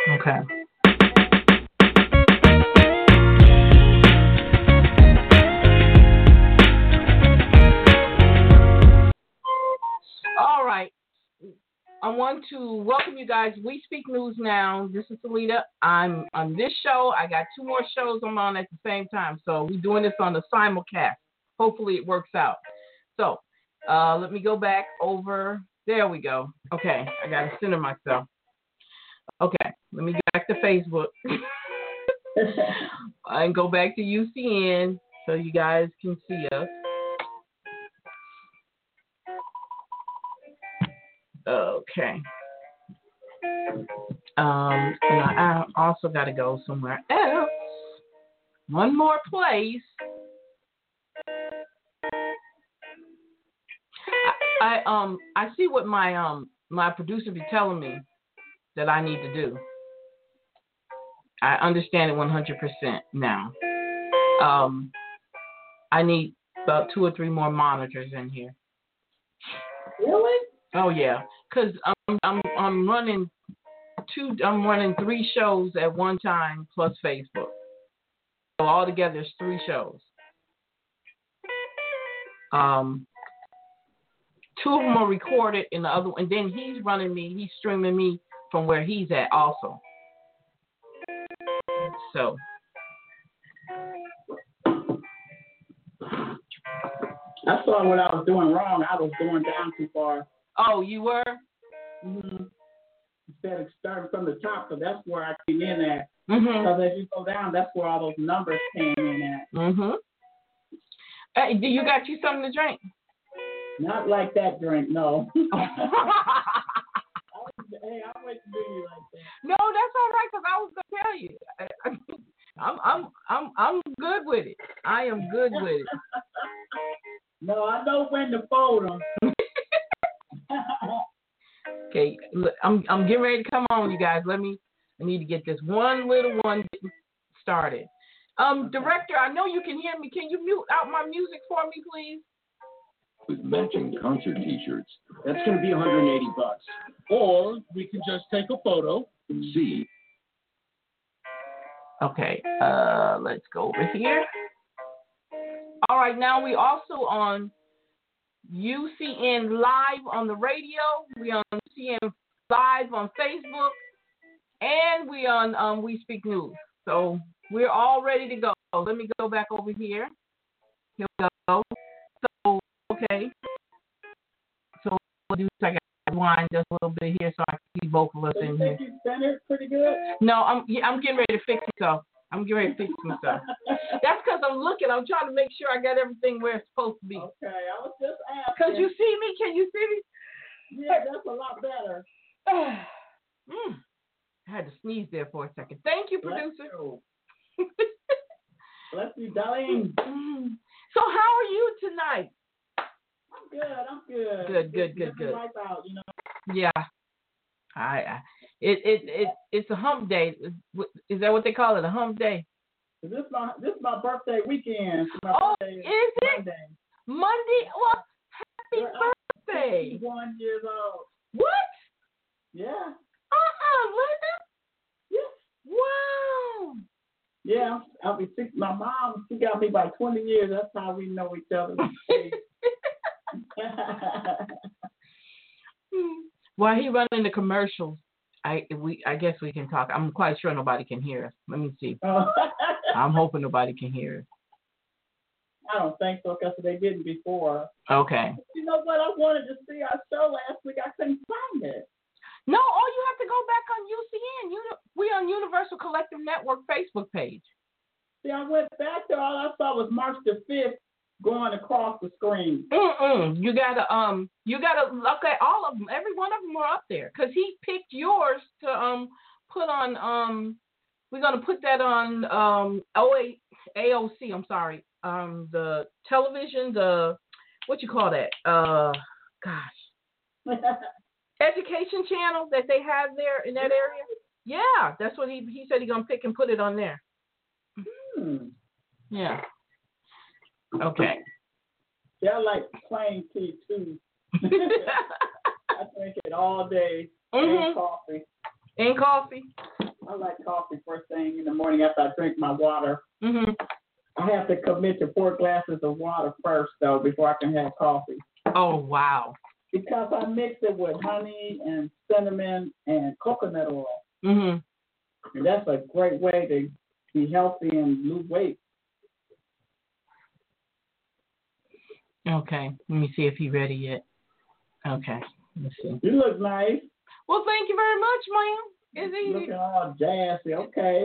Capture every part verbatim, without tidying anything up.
Okay. All right. I want to welcome you guys. We Speak News Now. This is Salita. I'm on this show. I got two more shows I'm on at the same time. So we're doing this on the simulcast. Hopefully it works out. So uh, let me go back over. There we go. Okay. I got to center myself. Okay. Let me get back to Facebook. And go back to U C N so you guys can see us. Okay. Um, and I also got to go somewhere else. One more place. I, I um I see what my um my producer be telling me that I need to do. I understand it one hundred percent now. Um, I need about two or three more monitors in here. Really? Oh yeah, cause I'm I'm I'm running two. I'm running three shows at one time plus Facebook. So altogether, it's three shows. Um, two of them are recorded, and the other, and then he's running me. He's streaming me from where he's at also. So. I saw what I was doing wrong. I was going down too far. Oh, you were? Mm-hmm. Instead of starting from the top, because that's where I came in at. Mm-hmm. Because as you go down, that's where all those numbers came in at. Mm-hmm. Hey, do you got you something to drink? Not like that drink, no. I was, hey, I wait to do you like that. No, that's all right, because I was gonna tell you. I'm I'm I'm I'm good with it. I am good with it. No, I know when to fold them. Okay, look, I'm I'm getting ready to come on, you guys. Let me. I need to get this one little one started. Um, okay. Director, I know you can hear me. Can you mute out my music for me, please? With matching concert T-shirts. That's going to be one hundred eighty bucks. Or we can just take a photo. See. Okay, uh, let's go over here. All right, now we also on U C N Live on the radio. We on U C N Live on Facebook, and we on um, We Speak News. So we're all ready to go. Let me go back over here. Here we go. So okay. So we'll do like a wind just a little bit here, so I can see both of us so in you here. Think you centered pretty good? No, I'm yeah, I'm getting ready to fix myself. I'm getting ready to fix myself. That's because I'm looking. I'm trying to make sure I got everything where it's supposed to be. Okay, I was just asking. Because you see me? Can you see me? Yeah, that's a lot better. mm. I had to sneeze there for a second. Thank you, producer. Bless you, Bless you darling. So how are you tonight? I'm good. I'm good. Good, good, good, good. Life out, you know. Yeah. I, I it, it it it's a hump day. Is that what they call it? A hump day? This is my this is my birthday weekend. My oh, birthday is it Monday? Monday? Well, happy We're birthday! One years old. What? Yeah. Uh-uh, Linda. Yes. Wow. Yeah, I'll be six. My mom, she got me by twenty years. That's how we know each other. While he running the commercials, I we I guess we can talk. I'm quite sure nobody can hear us. Let me see. Oh. I'm hoping nobody can hear us. I don't think so, because they didn't before. Okay. You know what? I wanted to see our show last week. I couldn't find it. No, oh, you have to go back on U C N. You we on Universal Collective Network Facebook page. See, I went back there. All I saw was March the fifth going across the screen. Mm-mm. You gotta um, you gotta look at all of them. Every one of them were up there because he picked yours to um put on um. We're gonna put that on um A O C. I'm sorry. Um, the television, the what you call that? Uh, gosh. Education channel that they have there in that area. Yeah, that's what he he said he's gonna pick and put it on there. Hmm. Yeah. Okay. Yeah, I like plain tea too. I drink it all day. Mm-hmm. And coffee. And coffee. I like coffee first thing in the morning after I drink my water. Mm-hmm. I have to commit to four glasses of water first, though, before I can have coffee. Oh, wow. Because I mix it with honey and cinnamon and coconut oil. Mm-hmm. And that's a great way to be healthy and lose weight. Okay. Let me see if he's ready yet. Okay. Let's see. You look nice. Well, thank you very much, ma'am. Is he looking all jazzy? Okay.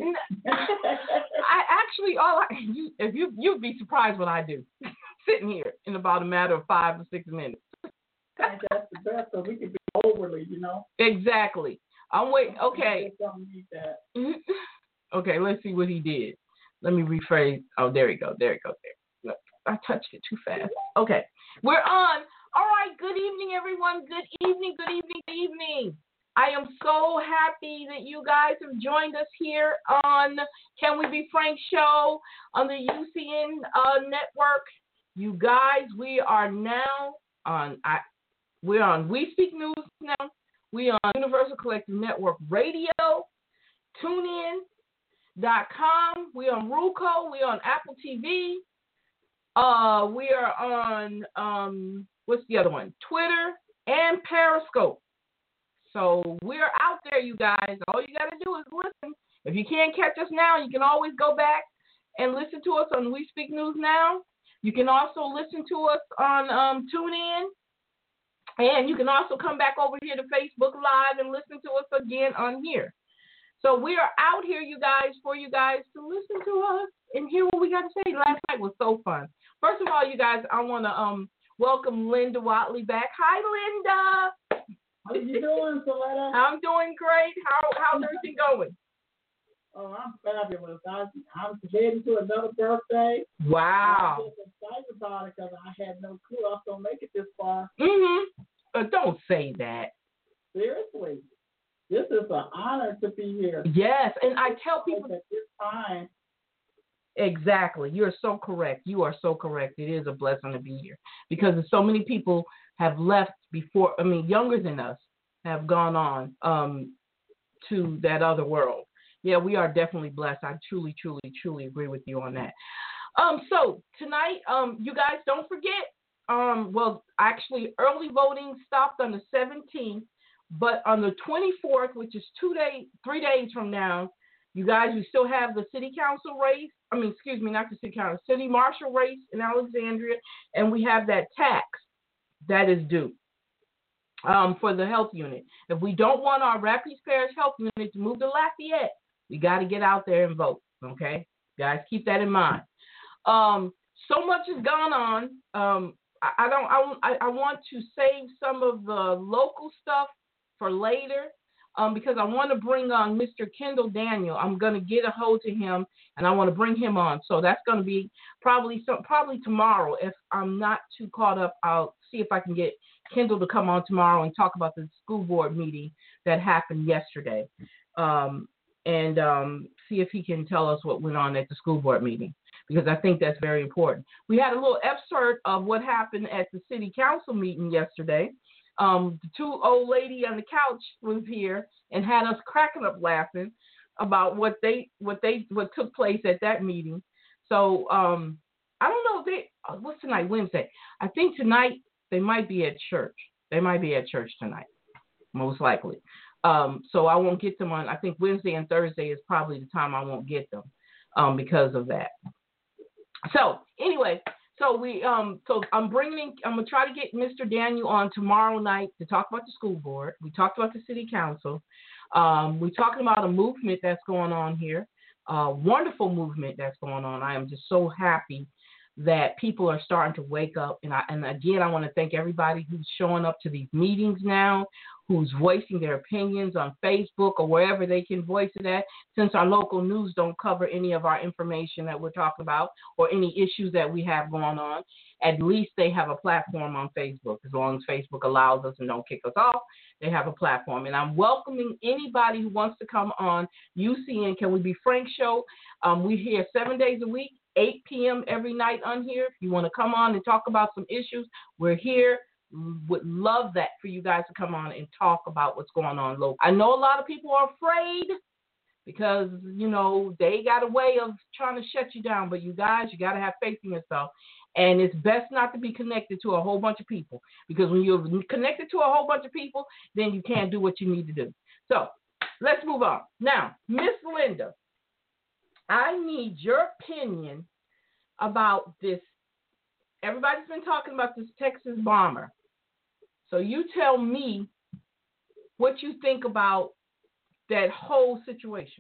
I actually, all I, you, if you you'd be surprised what I do, sitting here in about a matter of five to six minutes. I think that's the best, so we can be overly, you know. Exactly. I'm waiting. Okay. Don't need that. Okay. Let's see what he did. Let me rephrase. Oh, there we go. There we go. There. Look, I touched it too fast. Okay. We're on. All right. Good evening, everyone. Good evening. Good evening. Good evening. I am so happy that you guys have joined us here on Can We Be Frank show on the U C N uh, network. You guys, we are now on. I, we're on We Speak News now. We are on Universal Collective Network Radio, TuneIn dot com. We are on Roku. We are on Apple T V. Uh, we are on um, what's the other one? Twitter and Periscope. So we're out there, you guys. All you got to do is listen. If you can't catch us now, you can always go back and listen to us on We Speak News Now. You can also listen to us on um, TuneIn. And you can also come back over here to Facebook Live and listen to us again on here. So we are out here, you guys, for you guys to listen to us and hear what we got to say. Last night was so fun. First of all, you guys, I want to um, welcome Linda Watley back. Hi, Linda. How you doing, Soletta? I'm doing great. How how's everything going? Oh, I'm fabulous. I, I'm heading to another birthday. Wow. I'm just excited about it because I had no clue I was going to make it this far. Mm-hmm. Uh, don't say that. Seriously. This is an honor to be here. Yes, and I tell people at this time. Exactly. You're so correct. You are so correct. It is a blessing to be here because so many people have left before, I mean, younger than us have gone on um, to that other world. Yeah, we are definitely blessed. I truly, truly, truly agree with you on that. Um, so tonight, um, you guys don't forget, um, well, actually early voting stopped on the seventeenth, but on the twenty-fourth, which is two days, three days from now, you guys, we still have the city council race. I mean, excuse me, not the city council, city marshal race in Alexandria, and we have that tax that is due um, for the health unit. If we don't want our Rapides Parish health unit to move to Lafayette, we got to get out there and vote, okay? Guys, keep that in mind. Um, so much has gone on. Um, I, I don't. I, I want to save some of the local stuff for later um, because I want to bring on Mister Kendall Daniel. I'm going to get a hold to him, and I want to bring him on. So that's going to be probably some, probably tomorrow. If I'm not too caught up, I'll see if I can get Kendall to come on tomorrow and talk about the school board meeting that happened yesterday. Um, and um, see if he can tell us what went on at the school board meeting, because I think that's very important. We had a little excerpt of what happened at the city council meeting yesterday. Um, the two old lady on the couch was here and had us cracking up laughing about what they what they what took place at that meeting. So um, I don't know if they what's tonight, Wednesday. I think tonight they might be at church. They might be at church tonight, most likely. Um, so I won't get them on. I think Wednesday and Thursday is probably the time I won't get them um, because of that. So anyway, so we um so I'm bringing I'm gonna try to get Mister Daniel on tomorrow night to talk about the school board. We talked about the city council. Um, we're talking about a movement that's going on here, a wonderful movement that's going on. I am just so happy that people are starting to wake up. And I, and again, I want to thank everybody who's showing up to these meetings now, who's voicing their opinions on Facebook or wherever they can voice it at, since our local news don't cover any of our information that we're talking about or any issues that we have going on. At least they have a platform on Facebook. As long as Facebook allows us and don't kick us off, they have a platform. And I'm welcoming anybody who wants to come on U C N Can We Be Frank show. Um, we're here seven days a week, eight p.m. every night on here. If you want to come on and talk about some issues, we're here. Would love that for you guys to come on and talk about what's going on local. I know a lot of people are afraid because, you know, they got a way of trying to shut you down. But you guys, you got to have faith in yourself. And it's best not to be connected to a whole bunch of people, because when you're connected to a whole bunch of people, then you can't do what you need to do. So let's move on. Now, Miss Linda, I need your opinion about this. Everybody's been talking about this Texas bomber. So you tell me what you think about that whole situation.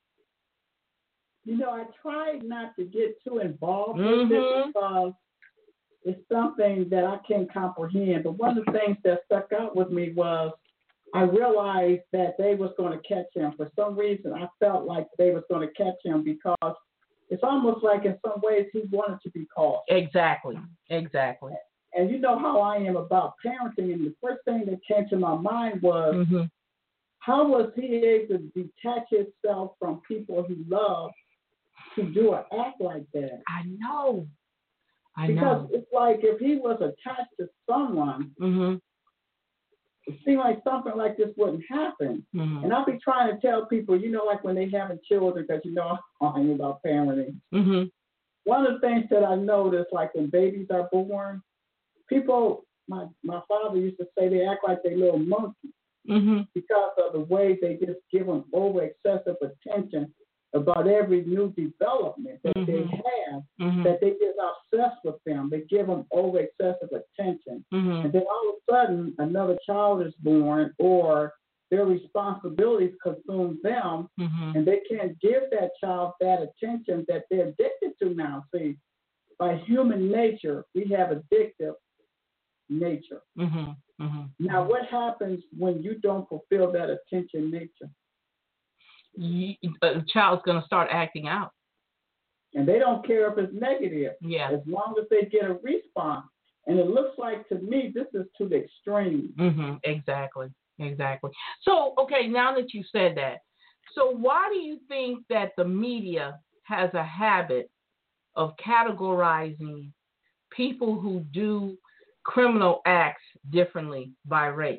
You know, I tried not to get too involved mm-hmm. with it because it's something that I can't comprehend. But one of the things that stuck out with me was I realized that they was going to catch him. For some reason, I felt like they was going to catch him because it's almost like in some ways he wanted to be caught. Exactly, exactly. And you know how I am about parenting, and the first thing that came to my mind was, mm-hmm. how was he able to detach himself from people he loved to do an act like that? I know. I because know. It's like if he was attached to someone, mm-hmm. it seemed like something like this wouldn't happen. Mm-hmm. And I'll be trying to tell people, you know, like when they having children, because you know I'm talking about parenting. Mm-hmm. One of the things that I noticed, like when babies are born, people, my my father used to say they act like they little monkeys mm-hmm. because of the way they just give them over excessive attention about every new development that mm-hmm. they have, mm-hmm. that they get obsessed with them. They give them over excessive attention. Mm-hmm. And then all of a sudden, another child is born, or their responsibilities consume them, mm-hmm. and they can't give that child that attention that they're addicted to now. See, by human nature, we have addictive nature. Mm-hmm. Mm-hmm. Now, what happens when you don't fulfill that attention nature? You, a child's going to start acting out. And they don't care if it's negative. Yeah. As long as they get a response. And it looks like to me this is to the extreme. Mm-hmm. Exactly. Exactly. So, okay, now that you said that, so why do you think that the media has a habit of categorizing people who do criminal acts differently by race?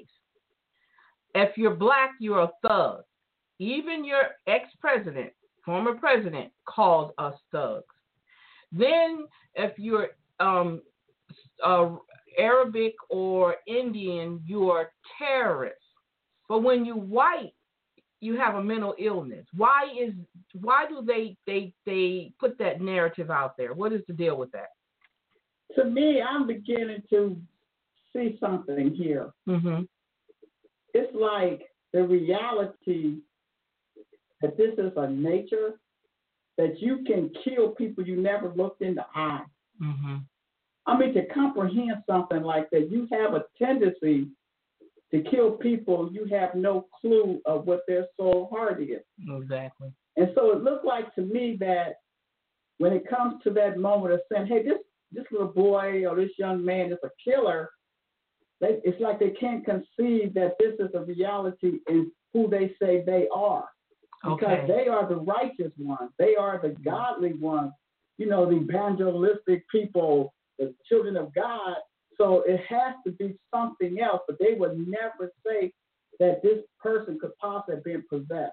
If you're black, you're a thug. Even your ex-president, former president, called us thugs. Then if you're um, uh, Arabic or Indian, you're terrorist. But when you're white, you have a mental illness. Why is why do they they they put that narrative out there? What is the deal with that? To me, I'm beginning to see something here. Mm-hmm. It's like the reality that this is a nature that you can kill people you never looked in the eye. Mm-hmm. I mean, to comprehend something like that, you have a tendency to kill people you have no clue of what their soul heart is. Exactly. And so it looked like to me that when it comes to that moment of saying, hey, this, this little boy or this young man is a killer, they, it's like they can't conceive that this is a reality in who they say they are. Because okay. they are the righteous ones. They are the godly ones. You know, the evangelistic people, the children of God. So it has to be something else. But they would never say that this person could possibly have been possessed.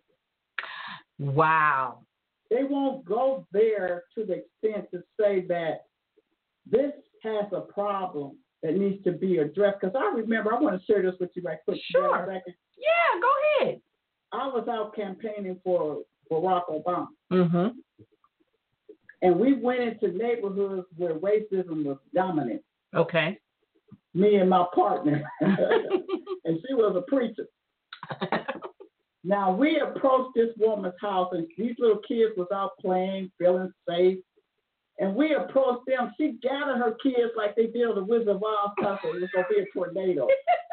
Wow. They won't go there to the extent to say that this has a problem that needs to be addressed. Because I remember, I want to share this with you right quick. Sure. Yeah, go ahead. I was out campaigning for Barack Obama. Mm-hmm. And we went into neighborhoods where racism was dominant. Okay. Me and my partner. And she was a preacher. Now, we approached this woman's house, and these little kids was out playing, feeling safe. And we approached them. She gathered her kids like they did the Wizard of Oz stuff. It was going to be a tornado.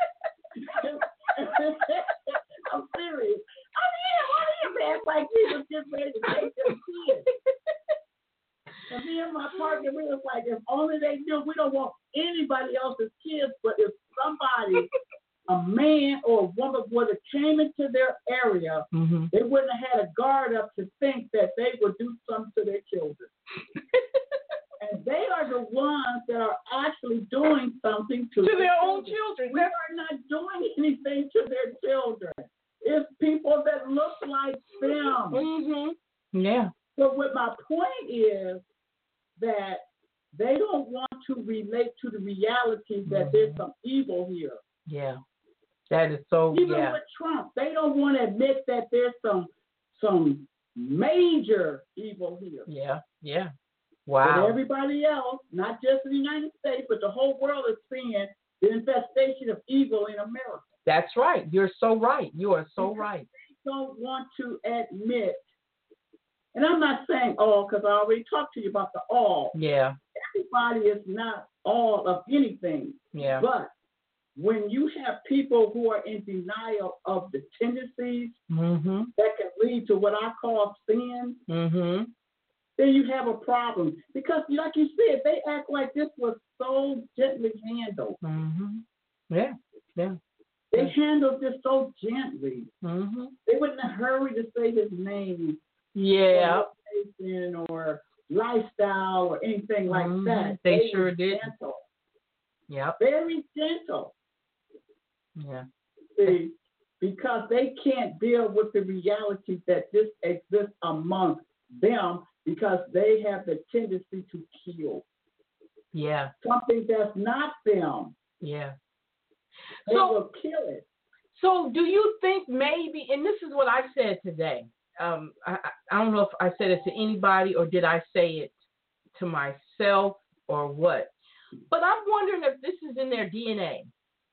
I'm serious. I mean, one of them acts like we was getting ready to take their kids. And me and my partner, we was like, if only they knew, we don't want anybody else's kids, but if somebody, a man or a woman would have came into their area, mm-hmm. they wouldn't have had a guard up to think that they would do something to their children. And they are the ones that are actually doing something to, to their, their own children. children. We are not doing anything to their children. It's people that look like them. Mm-hmm. Yeah. But what my point is that they don't want to relate to the reality that mm-hmm. there's some evil here. Yeah. That is so, Even yeah. with Trump, they don't want to admit that there's some some major evil here. Yeah, yeah. Wow. But everybody else, not just the United States, but the whole world is seeing the infestation of evil in America. That's right. You're so right. You are so right. They don't want to admit, and I'm not saying all because I already talked to you about the all. Yeah. Everybody is not all of anything. Yeah. But when you have people who are in denial of the tendencies mm-hmm. that can lead to what I call sin, mm-hmm. then you have a problem. Because, like you said, they act like this was so gently handled. Mm-hmm. Yeah, yeah. They handled this so gently. Mm-hmm. They wouldn't have hurried to say his name. Yeah. Or, or lifestyle or anything like mm-hmm. that. They, they sure did. Gentle. Yeah. Very gentle. Yeah. See, because they can't deal with the reality that this exists among them because they have the tendency to kill. Yeah. Something that's not them. Yeah. They so, will kill it. So do you think maybe, and this is what I said today, um, I, I don't know if I said it to anybody or did I say it to myself or what, but I'm wondering if this is in their D N A.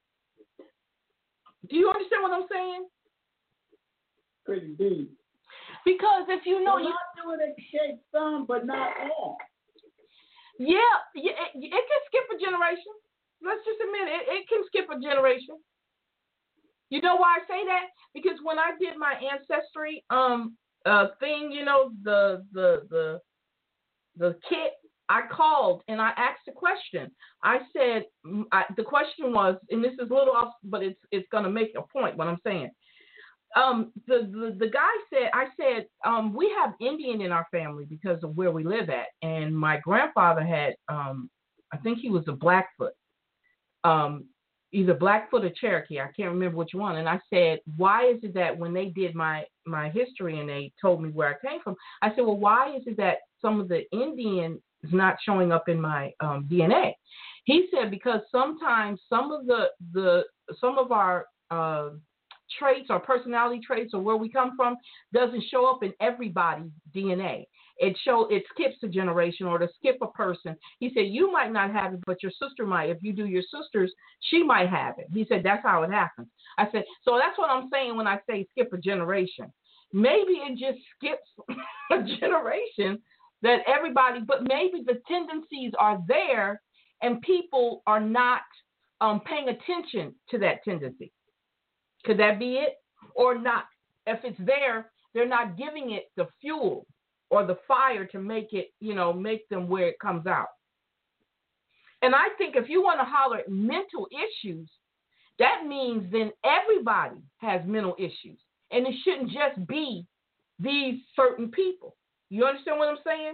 Do you understand what I'm saying? Pretty deep. Because if you know, well, you not doing it shape some, but not all. Yeah, yeah, it, it can skip a generation. Let's just admit it. It can skip a generation. You know why I say that? Because when I did my ancestry um uh thing, you know, the the the the kit, I called and I asked a question. I said I, the question was, and this is a little off, but it's it's gonna make a point. What I'm saying. Um, the, the the guy said, I said, um, we have Indian in our family because of where we live at, and my grandfather had, um, I think he was a Blackfoot, um, either Blackfoot or Cherokee. I can't remember which one. And I said, why is it that when they did my my history and they told me where I came from, I said, well, why is it that some of the Indian is not showing up in my um, D N A? He said because sometimes some of the the some of our uh, traits or personality traits or where we come from doesn't show up in everybody's D N A. It show it skips a generation or to skip a person. He said you might not have it, but your sister might. If you do your sister's, she might have it. He said that's how it happens. I said so that's what I'm saying when I say skip a generation. Maybe it just skips a generation that everybody, but maybe the tendencies are there and people are not um, paying attention to that tendency. Could that be it? Or not? If it's there, they're not giving it the fuel or the fire to make it, you know, make them where it comes out. And I think if you want to holler at mental issues, that means then everybody has mental issues. And it shouldn't just be these certain people. You understand what I'm saying?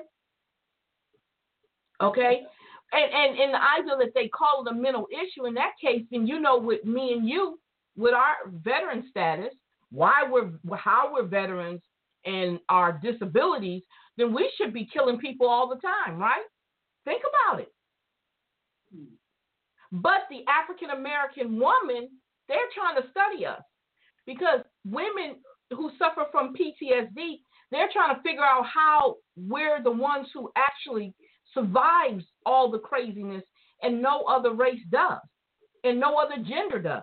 Okay? And and, and the idea that they call it a mental issue, in that case, then you know with me and you, with our veteran status, why we're how we're veterans and our disabilities, then we should be killing people all the time, right? Think about it. But the African American woman, they're trying to study us because women who suffer from P T S D, they're trying to figure out how we're the ones who actually survives all the craziness and no other race does and no other gender does.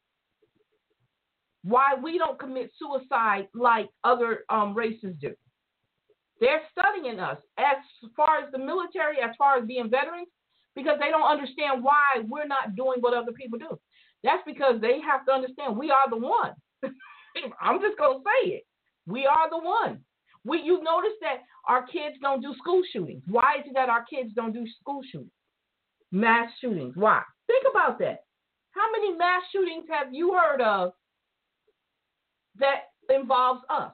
Why we don't commit suicide like other um, races do. They're studying us as far as the military, as far as being veterans, because they don't understand why we're not doing what other people do. That's because they have to understand we are the one. I'm just going to say it. We are the one. We, you notice that our kids don't do school shootings. Why is it that our kids don't do school shootings? Mass shootings. Why? Think about that. How many mass shootings have you heard of that involves us?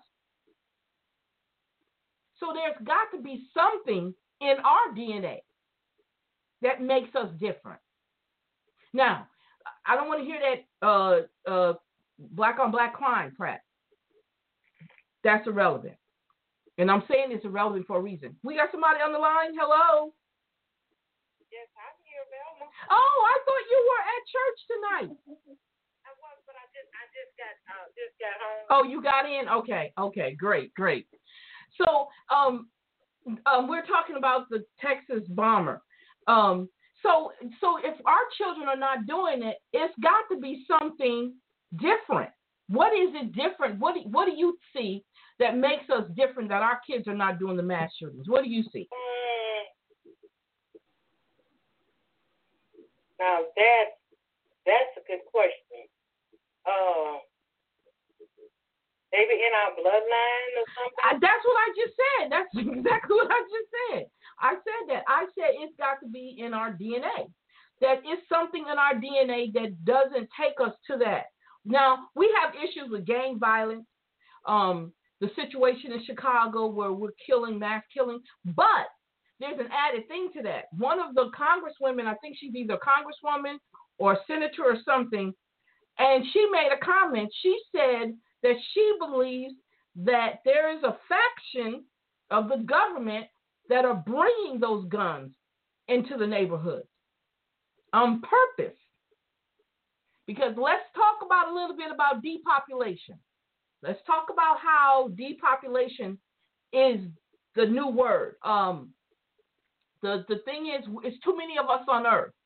So there's got to be something in our D N A that makes us different. Now, I don't want to hear that uh, uh, black on black crime crap. That's irrelevant. And I'm saying it's irrelevant for a reason. We got somebody on the line. Hello. Yes, I'm here, Velma. Oh, I thought you were at church tonight. I was, but I just, I just got, uh, just got home. Oh, you got in? Okay, okay, great, great. So, um, um, we're talking about the Texas bomber. Um, so, so if our children are not doing it, it's got to be something different. What is it different? What do, what do you see that makes us different, that our kids are not doing the mass shootings? What do you see? Mm. Now that that's a good question. Uh, maybe in our bloodline or something. I, that's what I just said. That's exactly what I just said. I said that. I said it's got to be in our D N A. That it's something in our D N A that doesn't take us to that. Now, we have issues with gang violence, um, the situation in Chicago where we're killing, mass killing, but there's an added thing to that. One of the congresswomen, I think she's either a congresswoman or a senator or something, and she made a comment. She said that she believes that there is a faction of the government that are bringing those guns into the neighborhoods on purpose. Because let's talk about a little bit about depopulation. Let's talk about how depopulation is the new word. Um, the, the thing is, it's too many of us on Earth.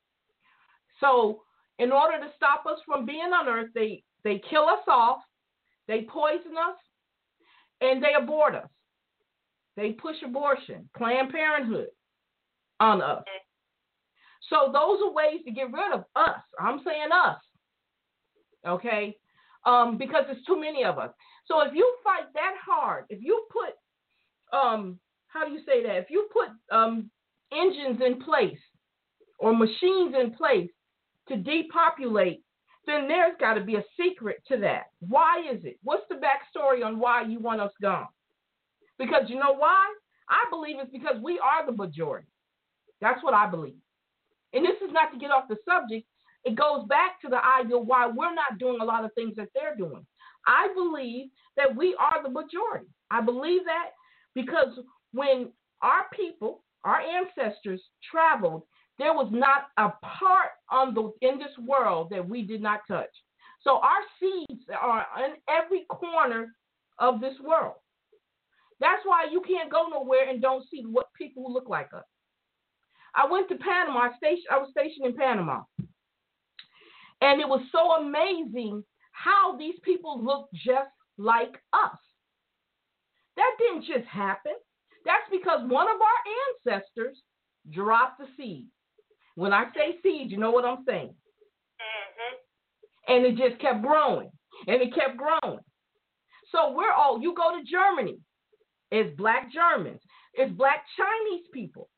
So in order to stop us from being on Earth, they, they kill us off, they poison us, and they abort us. They push abortion, Planned Parenthood on us. So those are ways to get rid of us. I'm saying us, okay, um, because there's too many of us. So if you fight that hard, if you put, um, how do you say that? If you put um, engines in place or machines in place to depopulate, then there's got to be a secret to that. Why is it? What's the backstory on why you want us gone? Because you know why? I believe it's because we are the majority. That's what I believe. And this is not to get off the subject. It goes back to the idea why we're not doing a lot of things that they're doing. I believe that we are the majority. I believe that because when our people, our ancestors traveled, there was not a part on the in this world that we did not touch. So our seeds are in every corner of this world. That's why you can't go nowhere and don't see what people who look like us. I went to Panama. I, station, I was stationed in Panama. And it was so amazing how these people look just like us. That didn't just happen. That's because one of our ancestors dropped the seed. When I say seed, you know what I'm saying. Mm-hmm. And it just kept growing. And it kept growing. So we're all, you go to Germany, it's black Germans, it's black Chinese people,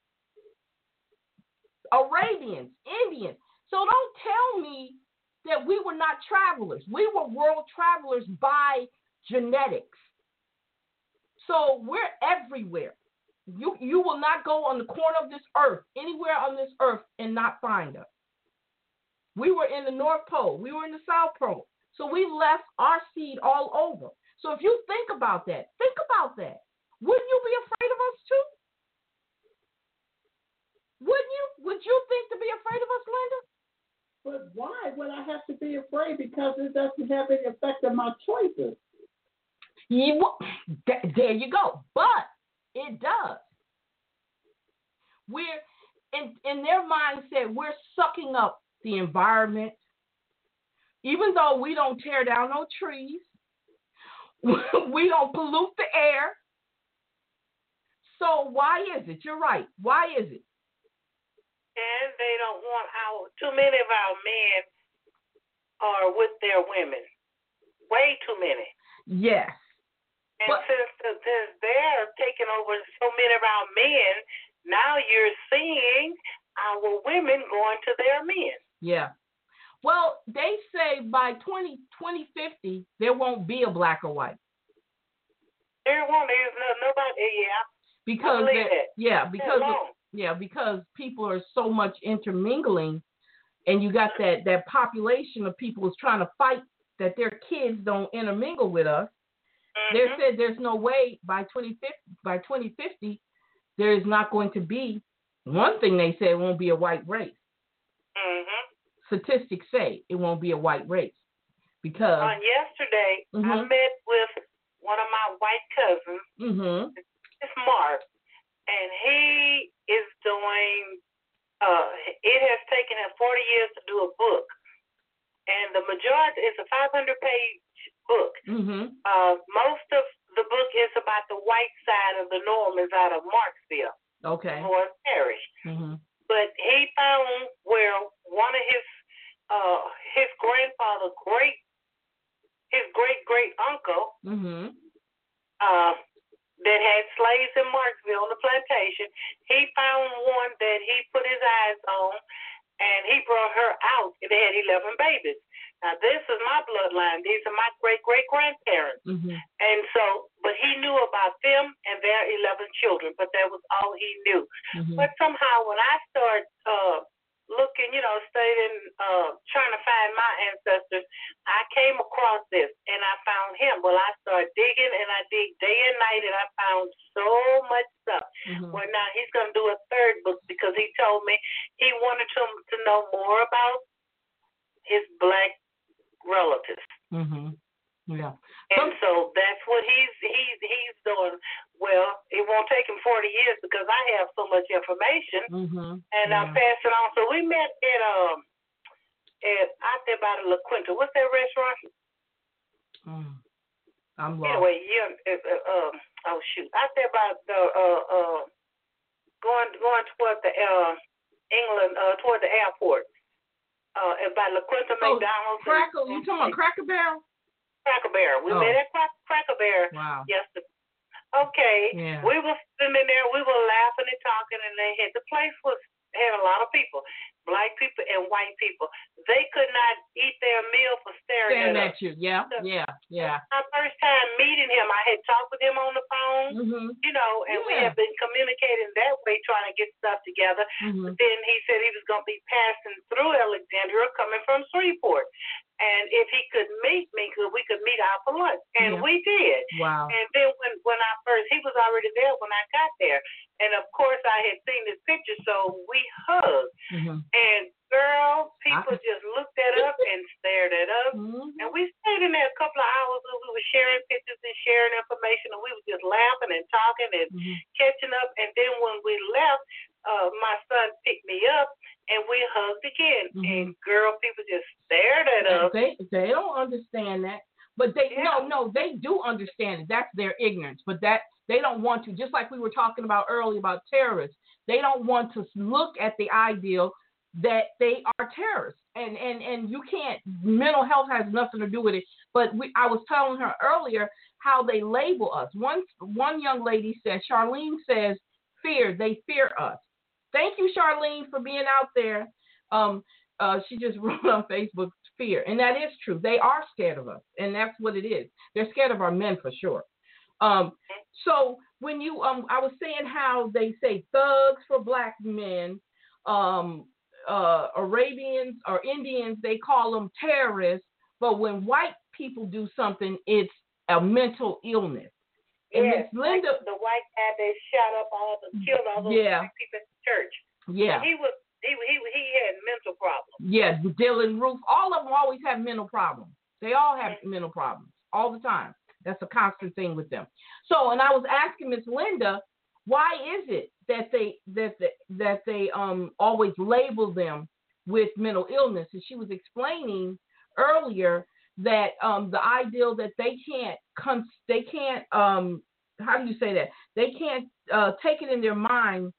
Arabians, Indians. So don't tell me that we were not travelers. We were world travelers by genetics. So we're everywhere. You, you will not go on the corner of this earth, anywhere on this earth, and not find us. We were in the North Pole. We were in the South Pole. So we left our seed all over. So if you think about that, think about that. Wouldn't you be afraid of us too? Wouldn't you? Would you think to be afraid of us, Linda? But why would I have to be afraid? Because it doesn't have any effect on my choices. You, there you go. But it does. We're in, in their mindset, we're sucking up the environment. Even though we don't tear down no trees, we don't pollute the air. So why is it? You're right. Why is it? And they don't want our, too many of our men are with their women. Way too many. Yes. And but, since, since they're taking over so many of our men, now you're seeing our women going to their men. Yeah. Well, they say by twenty fifty, there won't be a black or white. There won't. There's no, nobody, yeah. Because, yeah, because, of, yeah, because people are so much intermingling, and you got that, that population of people who's trying to fight that their kids don't intermingle with us. Mm-hmm. They said there's no way by twenty fifty, by twenty fifty there is not going to be, one thing they said, it won't be a white race. Mm-hmm. Statistics say it won't be a white race. Because on yesterday, mm-hmm. I met with one of my white cousins. Mm-hmm. It's Mark, and he is doing. Uh, it has taken him forty years to do a book, and the majority is a five hundred page book. Mm-hmm. Uh, most of the book is about the white side of the Normans out of Marksville, okay, Morris Parish. Mm-hmm. But he found where one of his uh, his grandfather, great. his great-great-uncle mm-hmm. uh, that had slaves in Marksville on the plantation, he found one that he put his eyes on, and he brought her out. They had eleven babies. Now, this is my bloodline. These are my great-great-grandparents. Mm-hmm. And so, but he knew about them and their eleven children, but that was all he knew. Mm-hmm. But somehow when I started uh, looking, you know, studying, uh, trying to find my ancestors, I came across this, and I found him. Well, I started digging, and I dig day and night, and I found so much stuff. Mm-hmm. Well, now he's going to do a third book because he told me he wanted to, to know more about his black relatives. Mm-hmm. Yeah. And so that's what he's he's he's doing. Well, it won't take him forty years because I have so much information, mm-hmm. and yeah. I'm passing on. So we met at um at out there by the La Quinta. What's that restaurant? Mm. I'm lost. Anyway, yeah. Uh, uh, uh, oh shoot, out there by the uh uh going going toward the uh England uh toward the airport. Uh, by La Quinta oh, McDonald's. Cracker, you talking about Cracker Barrel? Cracker Barrel. We oh. met at Crack- Cracker Barrel wow. yesterday. Okay. Yeah. We were sitting in there, we were laughing and talking, and they had the place was had a lot of people, black people and white people. They could not eat their meal for staring, staring at, at you. Yeah, so, yeah, yeah. My first time meeting him, I had talked with him on the phone, mm-hmm. you know, and yeah. we had been communicating that way, trying to get stuff together. Mm-hmm. But then he said he was going to be passing through Alexandria, coming from Shreveport. And if he could meet me, we could meet out for lunch. And yeah. we did. Wow. And then when, when I first, he was already there when I got there. And of course, I had seen his picture, so we hugged. Mm-hmm. And girl, people I... just looked at us and stared at us. Mm-hmm. And we stayed in there a couple of hours and we were sharing pictures and sharing information. And we were just laughing and talking and mm-hmm. catching up. And then when we left, uh, my son picked me up. And we hugged again, mm-hmm. and girl, people just stared at us. They they don't understand that, but they yeah. no no they do understand it. That's their ignorance, but that they don't want to. Just like we were talking about earlier about terrorists, they don't want to look at the ideal that they are terrorists, and and and you can't. Mental health has nothing to do with it. But we, I was telling her earlier how they label us. One one young lady said, Charlene says, fear. They fear us. Thank you, Charlene, for being out there. Um, uh, she just wrote on Facebook, fear. And that is true. They are scared of us, and that's what it is. They're scared of our men for sure. Um, so when you, um, I was saying how they say thugs for black men, um, uh, Arabians or Indians, they call them terrorists. But when white people do something, it's a mental illness. And yes, Miss Linda, like the white guy that shot up all the killed all those yeah. white people in the church. Yeah, he was he he he had mental problems. Yeah, Dylan Roof, all of them always have mental problems. They all have mm-hmm. mental problems all the time. That's a constant thing with them. So, and I was asking Miss Linda, why is it that they that they, that they um always label them with mental illness? And she was explaining earlier that um, the ideal that they can't, cons- they can't, um, how do you say that? They can't uh, take it in their mind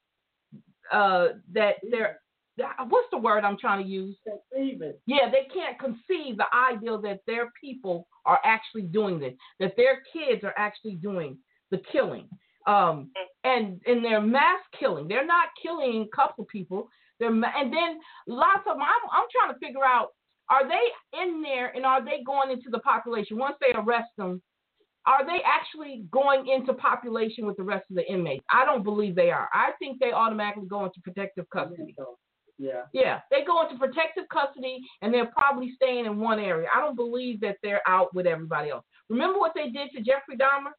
uh, that they're, what's the word I'm trying to use? Conceive it. Yeah, they can't conceive the ideal that their people are actually doing this, that their kids are actually doing the killing. Um, and and they're mass killing. They're not killing a couple people. They're ma- and then lots of them, I'm, I'm trying to figure out, are they in there and are they going into the population? Once they arrest them, are they actually going into population with the rest of the inmates? I don't believe they are. I think they automatically go into protective custody. Yeah. Yeah, they go into protective custody and they're probably staying in one area. I don't believe that they're out with everybody else. Remember what they did to Jeffrey Dahmer?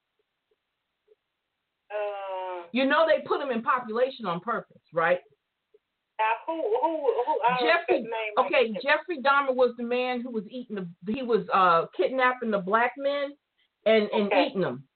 Uh, You know they put him in population on purpose, right? Now, who, who, who? I Jeffrey. name Okay, like Jeffrey Dahmer was the man who was eating the. He was uh kidnapping the black men and and Okay. eating them.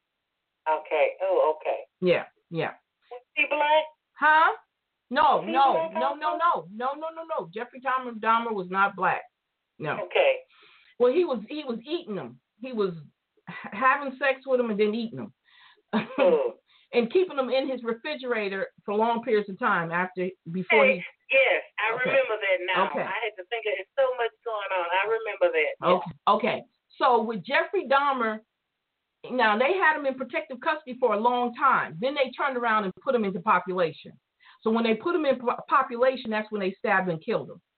Okay. Oh, okay. Yeah, yeah. Was he black? Huh? No, Was he no, black no, also? no, no, no, no, no, no. Jeffrey Dahmer Dahmer was not black. No. Okay. Well, he was he was eating them. He was h- having sex with them and then eating them. Oh. And keeping them in his refrigerator for long periods of time after before Hey, he. yes, I Okay. remember that now. Okay. I had to think of it's so much going on. I remember that. Okay. Okay. So with Jeffrey Dahmer, now they had him in protective custody for a long time. Then they turned around and put him into population. So when they put him in po- population, that's when they stabbed and killed him.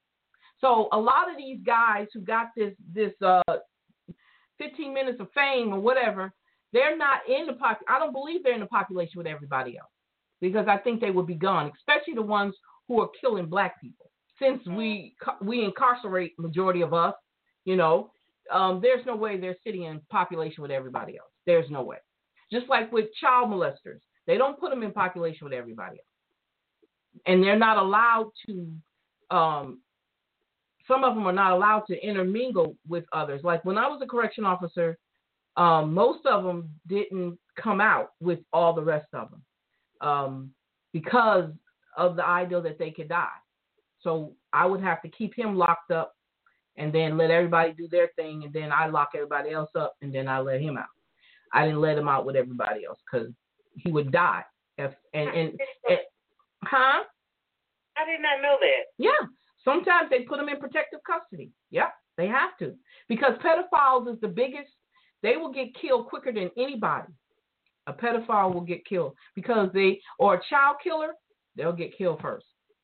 So a lot of these guys who got this this uh, fifteen minutes of fame or whatever, they're not in the pop. I don't believe they're in the population with everybody else, because I think they would be gone, especially the ones who are killing black people. Since we we incarcerate majority of us, you know, um, there's no way they're sitting in population with everybody else. There's no way. Just like with child molesters, they don't put them in population with everybody else, and they're not allowed to. Um, some of them are not allowed to intermingle with others. Like when I was a correction officer, um, most of them didn't come out with all the rest of them um, because of the idea that they could die. So I would have to keep him locked up and then let everybody do their thing, and then I lock everybody else up, and then I let him out. I didn't let him out with everybody else because he would die. If and, and, and huh? I did not know that. Yeah. Sometimes they put them in protective custody. Yep, they have to. Because pedophiles is the biggest, they will get killed quicker than anybody. A pedophile will get killed because they, or a child killer, they'll get killed first.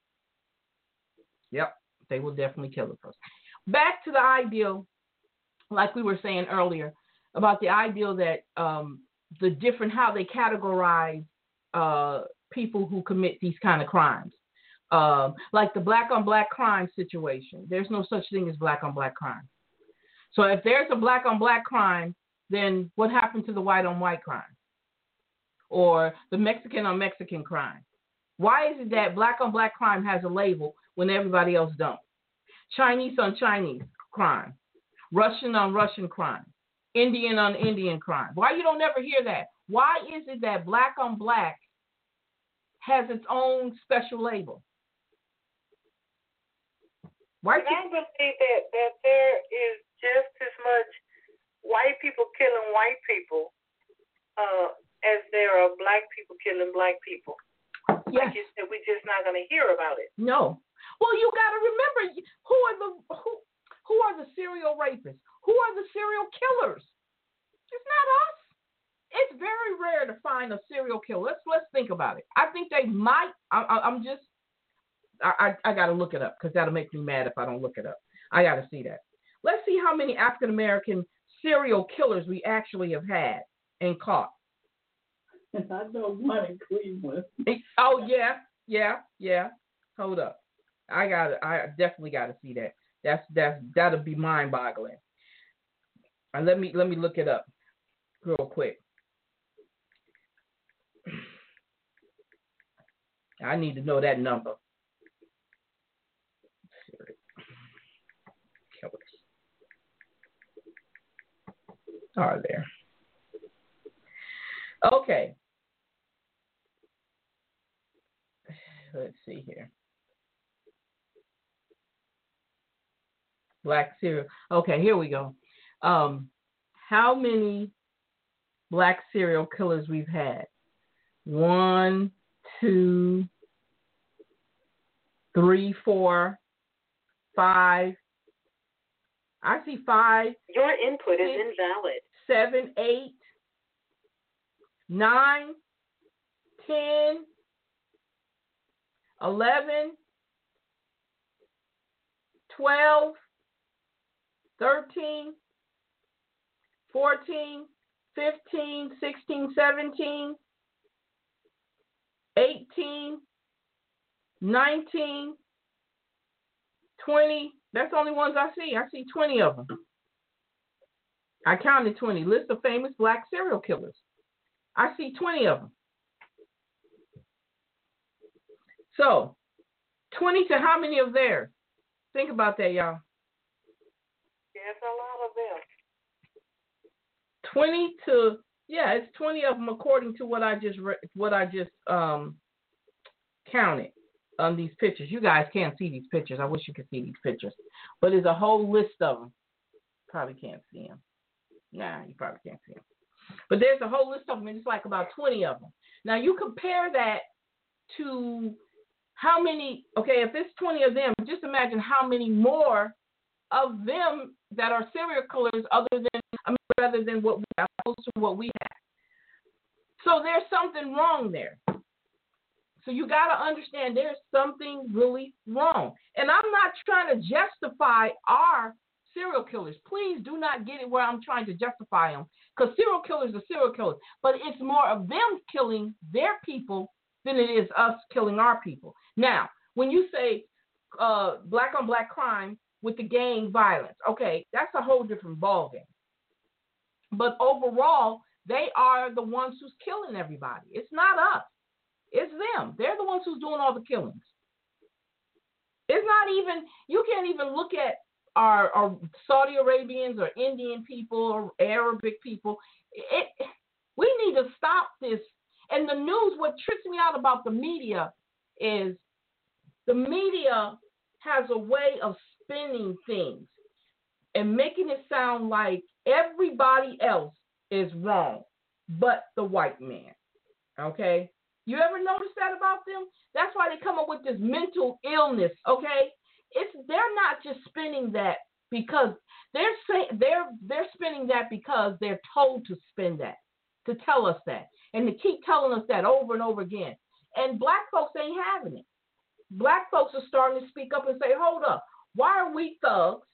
Yep, they will definitely kill them first. Back to the ideal, like we were saying earlier, about the ideal that um, the different, how they categorize uh, people who commit these kind of crimes. Um, like the black on black crime situation. There's no such thing as black on black crime. So if there's a black on black crime, then what happened to the white on white crime? Or the Mexican on Mexican crime? Why is it that black on black crime has a label when everybody else don't? Chinese on Chinese crime. Russian on Russian crime. Indian on Indian crime. Why you don't ever hear that? Why is it that black on black has its own special label? Why and I believe that, that there is just as much white people killing white people uh, as there are black people killing black people. Yes. Like you said, we're just not going to hear about it. No. Well, you got to remember who are the who who are the serial rapists? Who are the serial killers? It's not us. It's very rare to find a serial killer. Let's let's think about it. I think they might. I, I, I'm just. I, I, I got to look it up because that'll make me mad if I don't look it up. I got to see that. Let's see how many African American serial killers we actually have had and caught. I know one in Cleveland. Oh yeah, yeah, yeah. Hold up. I got. I definitely got to see that. That's that's that'll be mind-boggling. And let me let me look it up real quick. I need to know that number. Killers are there. Okay. Let's see here. Black serial. Okay, here we go. Um, how many black serial killers we've had? One, two, three, four, five. I see five. Your input six, is invalid. Seven, eight, nine, ten, eleven, twelve, thirteen, fourteen, fifteen, sixteen, seventeen, eighteen, nineteen, twenty. That's the only ones I see. I see twenty of them. I counted twenty. List of famous black serial killers. I see twenty of them. So, twenty to how many of theirs? Think about that, y'all. Yes, a lot of them. twenty to, yeah, it's twenty of them according to what I just re- what I just um counted on these pictures. You guys can't see these pictures. I wish you could see these pictures. But there's a whole list of them. Probably can't see them. Nah, you probably can't see them. But there's a whole list of them, and it's like about twenty of them. Now, you compare that to how many, okay, if it's twenty of them, just imagine how many more of them that are serial killers other than, I mean, rather than what we have, opposed to what we have. So there's something wrong there. So you got to understand there's something really wrong. And I'm not trying to justify our serial killers. Please do not get it where I'm trying to justify them, because serial killers are serial killers. But it's more of them killing their people than it is us killing our people. Now, when you say uh, black on black crime with the gang violence, okay, that's a whole different ballgame. But overall, they are the ones who's killing everybody. It's not us. It's them. They're the ones who's doing all the killings. It's not even, you can't even look at our, our Saudi Arabians or Indian people or Arabic people. It, we need to stop this. And the news, what trips me out about the media is the media has a way of spinning things and making it sound like everybody else is wrong but the white man. Okay? You ever notice that about them? That's why they come up with this mental illness, okay? It's they're not just spinning that because they're say, they're they're spinning that because they're told to spin that, to tell us that, and to keep telling us that over and over again. And black folks ain't having it. Black folks are starting to speak up and say, hold up, why are we thugs?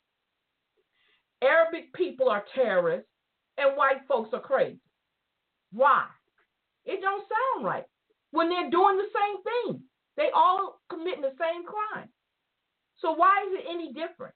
Arabic people are terrorists, and white folks are crazy. Why? It don't sound right. When they're doing the same thing. They all committing the same crime. So why is it any different?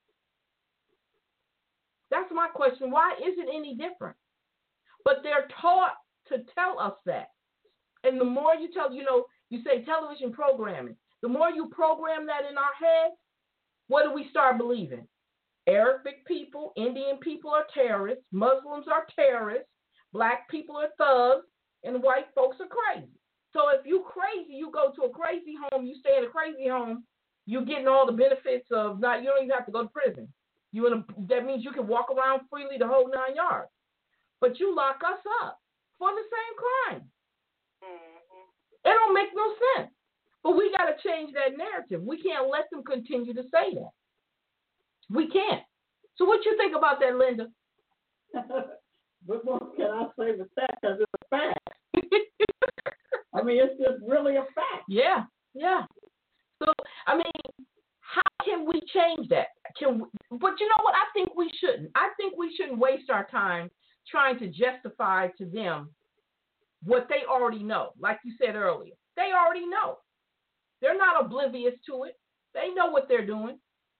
That's my question. Why is it any different? But they're taught to tell us that. And the more you tell, you know, you say television programming, the more you program that in our heads, what do we start believing? Arabic people, Indian people are terrorists, Muslims are terrorists, black people are thugs, and white folks are crazy. So if you crazy, you go to a crazy home, you stay in a crazy home, you're getting all the benefits of not, you don't even have to go to prison. You in a, that means you can walk around freely the whole nine yards. But you lock us up for the same crime. Mm-hmm. It don't make no sense. But we got to change that narrative. We can't let them continue to say that. We can't. So what you think about that, Linda? But what can I say with that? Because it's a fact. I mean, it's just really a fact. Yeah, yeah. So, I mean, how can we change that? Can we, but you know what? I think we shouldn't. I think we shouldn't waste our time trying to justify to them what they already know. Like you said earlier, they already know. They're not oblivious to it. They know what they're doing.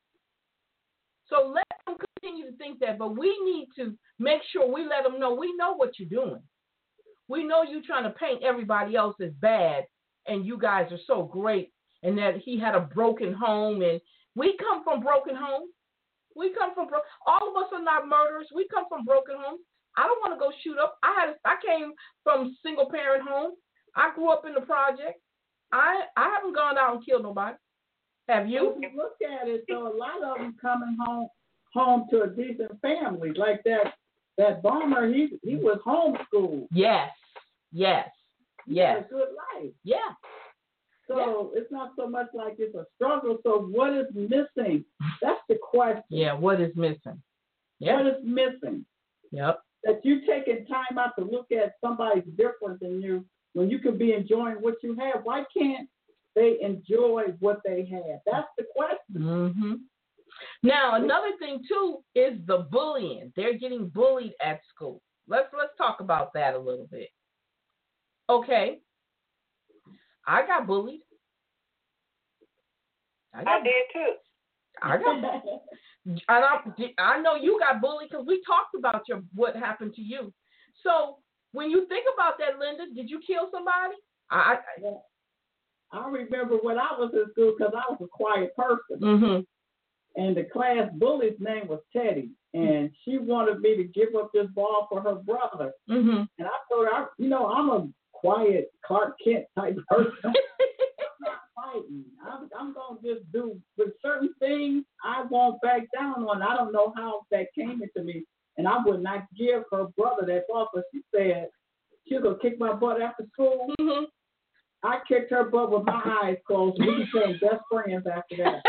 So let them continue to think that, but we need to make sure we let them know we know what you're doing. We know you're trying to paint everybody else as bad, and you guys are so great, and that he had a broken home, and we come from broken homes. We come from bro- all of us are not murderers. We come from broken homes. I don't want to go shoot up. I had I came from single parent home. I grew up in the project. I I haven't gone out and killed nobody. Have you? If you look at it, though, a lot of them coming home home to a decent family. Like that that bomber, he he was homeschooled. Yes, yes, yes. He had a good life. Yeah. So yeah. It's not so much like it's a struggle. So what is missing? That's the question. Yeah, what is missing? Yep. What is missing? Yep. That you taking time out to look at somebody's different than you when you could be enjoying what you have. Why can't they enjoy what they have? That's the question. Mm-hmm. Now, another thing, too, is the bullying. They're getting bullied at school. Let's let's talk about that a little bit. Okay. I got bullied. I, got, I did, too. I got And I, I know you got bullied because we talked about your what happened to you. So when you think about that, Linda, did you kill somebody? I I, I remember when I was in school because I was a quiet person. Mm-hmm. And the class bully's name was Teddy. And she wanted me to give up this ball for her brother. Mm-hmm. And I told her, I, you know, I'm a quiet Clark Kent type person. I'm not fighting. I'm, I'm going to just do, with certain things, I won't back down on. I don't know how that came into me. And I would not give her brother that ball, but she said she was going to kick my butt after school. Mm-hmm. I kicked her butt with my eyes closed. We became best friends after that.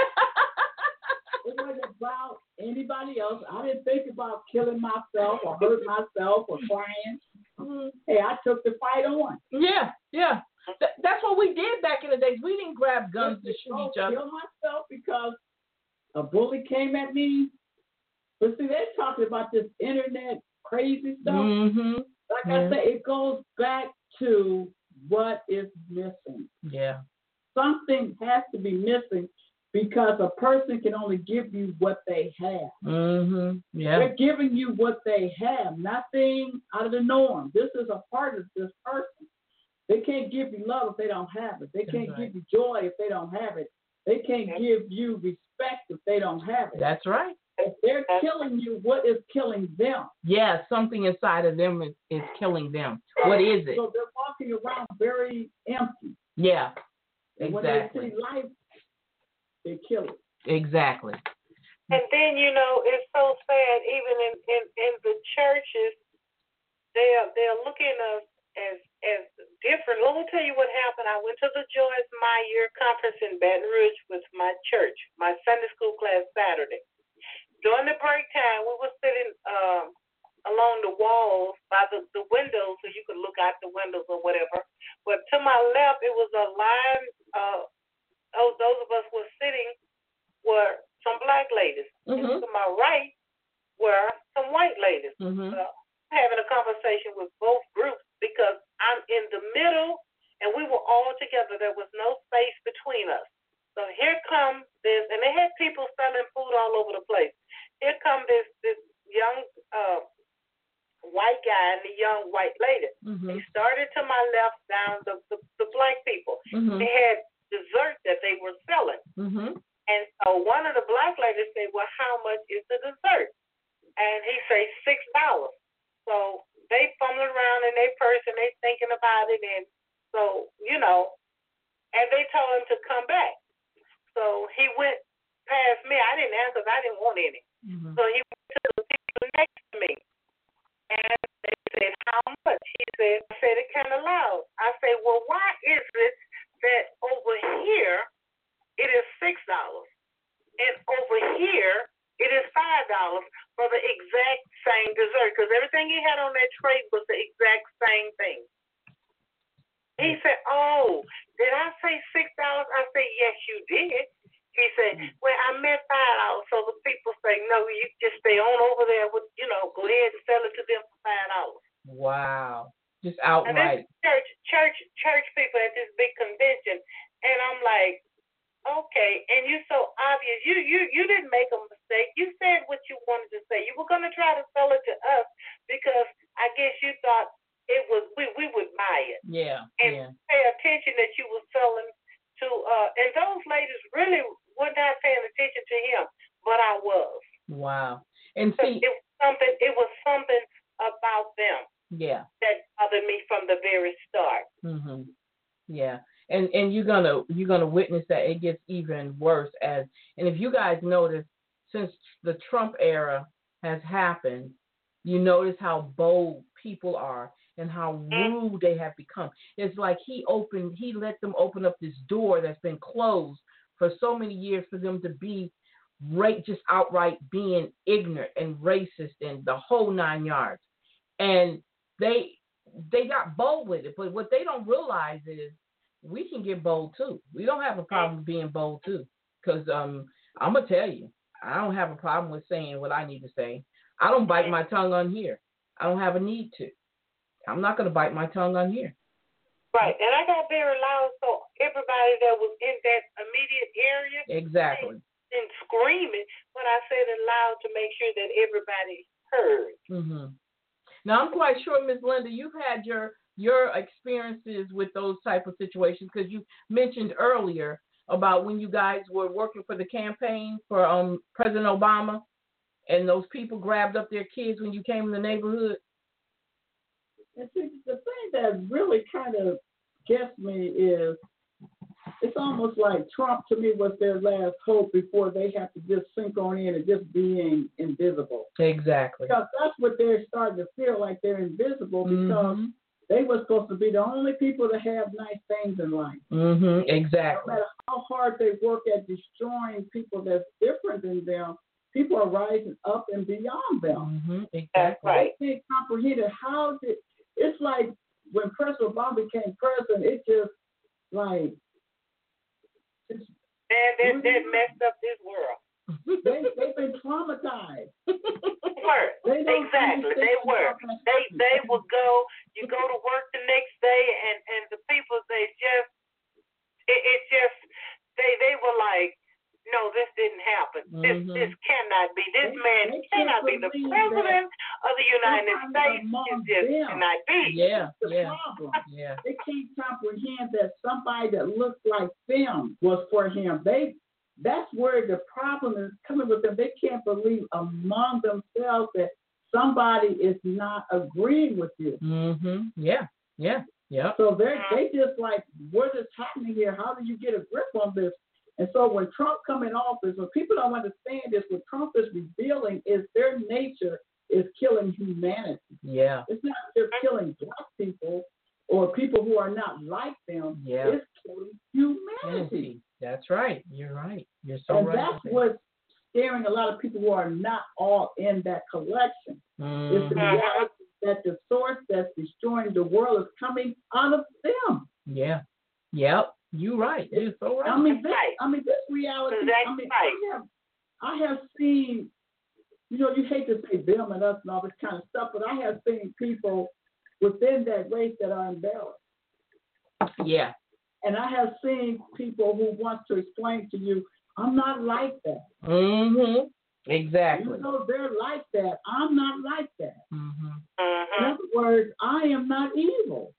It wasn't about anybody else. I didn't think about killing myself or hurt myself or crying. Mm-hmm. Hey, I took the fight on. Yeah, yeah. Th- that's what we did back in the days. We didn't grab guns to shoot each other. I kill myself because a bully came at me. But see, they're talking about this internet crazy stuff. Mm-hmm. Like yeah. I say, it goes back to what is missing. Yeah. Something has to be missing because a person can only give you what they have. Mm-hmm. Yeah. They're giving you what they have, nothing out of the norm. This is a part of this person. They can't give you love if they don't have it. They That's can't right. give you joy if they don't have it. They can't give you respect if they don't have it. That's right. If they're killing you, what is killing them? Yeah, something inside of them is, is killing them. What is it? So they're walking around very empty. Yeah, And exactly. when they see life, they kill it. Exactly. And then, you know, it's so sad, even in, in, in the churches, they're, they're looking at us as, as different. Let me tell you what happened. I went to the Joyce Meyer conference in Baton Rouge with my church, my Sunday school class Saturday. During the break time, we were sitting um, along the walls by the, the windows so you could look out the windows or whatever. But to my left, it was a line. Uh, oh, those of us who were sitting were some black ladies. Mm-hmm. And to my right were some white ladies. Mm-hmm. Uh, having a conversation with both groups because I'm in the middle and we were all together. There was no space between us. So here comes this, and they had people selling food all over the place. Here comes this this young uh, white guy and the young white lady. Mm-hmm. They started to my left down the, the, the black people. Mm-hmm. They had dessert that they were selling. Mm-hmm. And so one of the black ladies said, well, how much is the dessert? And he said, six dollars. So they fumbling around in their purse and they thinking about it. And so, you know, and they told him to come back. So he went past me. I didn't ask because I didn't want any. Mm-hmm. So he went to the people next to me. And they said, how much? He said, I said it kind of loud. I said, well, why is it that over here it is six dollars and over here it is five dollars for the exact same dessert? Because everything he had on that tray was the exact same thing. He said, oh, did I say six dollars? I said, yes, you did. He said, well, I meant five dollars. So the people say, no, you just stay on over there with, you know, go ahead and sell it to them for five dollars. Wow. Just And outright. this church, church, church people at this big convention. And I'm like, okay, and you so obvious. You, you, you didn't make a mistake. You said what you wanted to say. You were going to try to sell it to us because I guess you thought it was we, we would buy it. Yeah. And yeah. pay attention that you were selling to uh and those ladies really were not paying attention to him, but I was. Wow. And see, it was something it was something about them. Yeah. That bothered me from the very start. Mhm. Yeah. And and you're gonna you're gonna witness that it gets even worse as and if you guys notice since the Trump era has happened, you notice how bold people are and how rude they have become. It's like he opened, he let them open up this door that's been closed for so many years for them to be right, just outright being ignorant and racist and the whole nine yards. And they they got bold with it, but what they don't realize is we can get bold too. We don't have a problem being bold too, because um, I'm gonna tell you, I don't have a problem with saying what I need to say. I don't bite my tongue on here. I don't have a need to. I'm not going to bite my tongue on here. Right, and I got very loud, so everybody that was in that immediate area, exactly, and screaming, but I said it loud to make sure that everybody heard. Mm-hmm. Now, I'm quite sure, Miz Linda, you've had your your experiences with those type of situations, because you mentioned earlier about when you guys were working for the campaign for um President Obama, and those people grabbed up their kids when you came in the neighborhood. And see, the thing that really kind of gets me is it's almost like Trump to me was their last hope before they have to just sink on in and just being invisible. Exactly. Because that's what they're starting to feel like, they're invisible because mm-hmm. they were supposed to be the only people to have nice things in life. Mm-hmm. Exactly. No matter how hard they work at destroying people that's different than them, people are rising up and beyond them. Mm-hmm. Exactly. That's right. They can't comprehend it. How did it's like when President Obama became president, it just like it's, and they they messed up this world. they they've been traumatized. Were They don't exactly they were. They they will go. You go to work the next day, and and the people they just it, it just they they were like, no, this didn't happen. This mm-hmm. this cannot be. This they, man they cannot be the president of the United States. It just them. cannot be. Yeah, the yeah, problem. yeah. They can't comprehend that somebody that looked like them was for him. They that's where the problem is coming with them. They can't believe among themselves that somebody is not agreeing with you. Mm-hmm. Yeah, yeah, yeah. So they they just like, what is happening here? How do you get a grip on this? And so when Trump come in office, when people don't understand this, what Trump is revealing is their nature is killing humanity. Yeah. It's not just killing black people or people who are not like them. Yeah. It's killing humanity. That's right. You're right. You're so and right. And that's what's scaring a lot of people who are not all in that collection. Mm-hmm. It's the reality that the source that's destroying the world is coming out of them. Yeah. Yep. You're right. You're so right. I mean, this, I mean, this reality. I mean, right. I have, I have seen. You know, you hate to say them and us and all this kind of stuff, but I have seen people within that race that are embarrassed. Yeah. And I have seen people who want to explain to you, I'm not like that. Mm-hmm. Exactly. You know, they're like that. I'm not like that. Mm-hmm. Mm-hmm. In other words, I am not evil.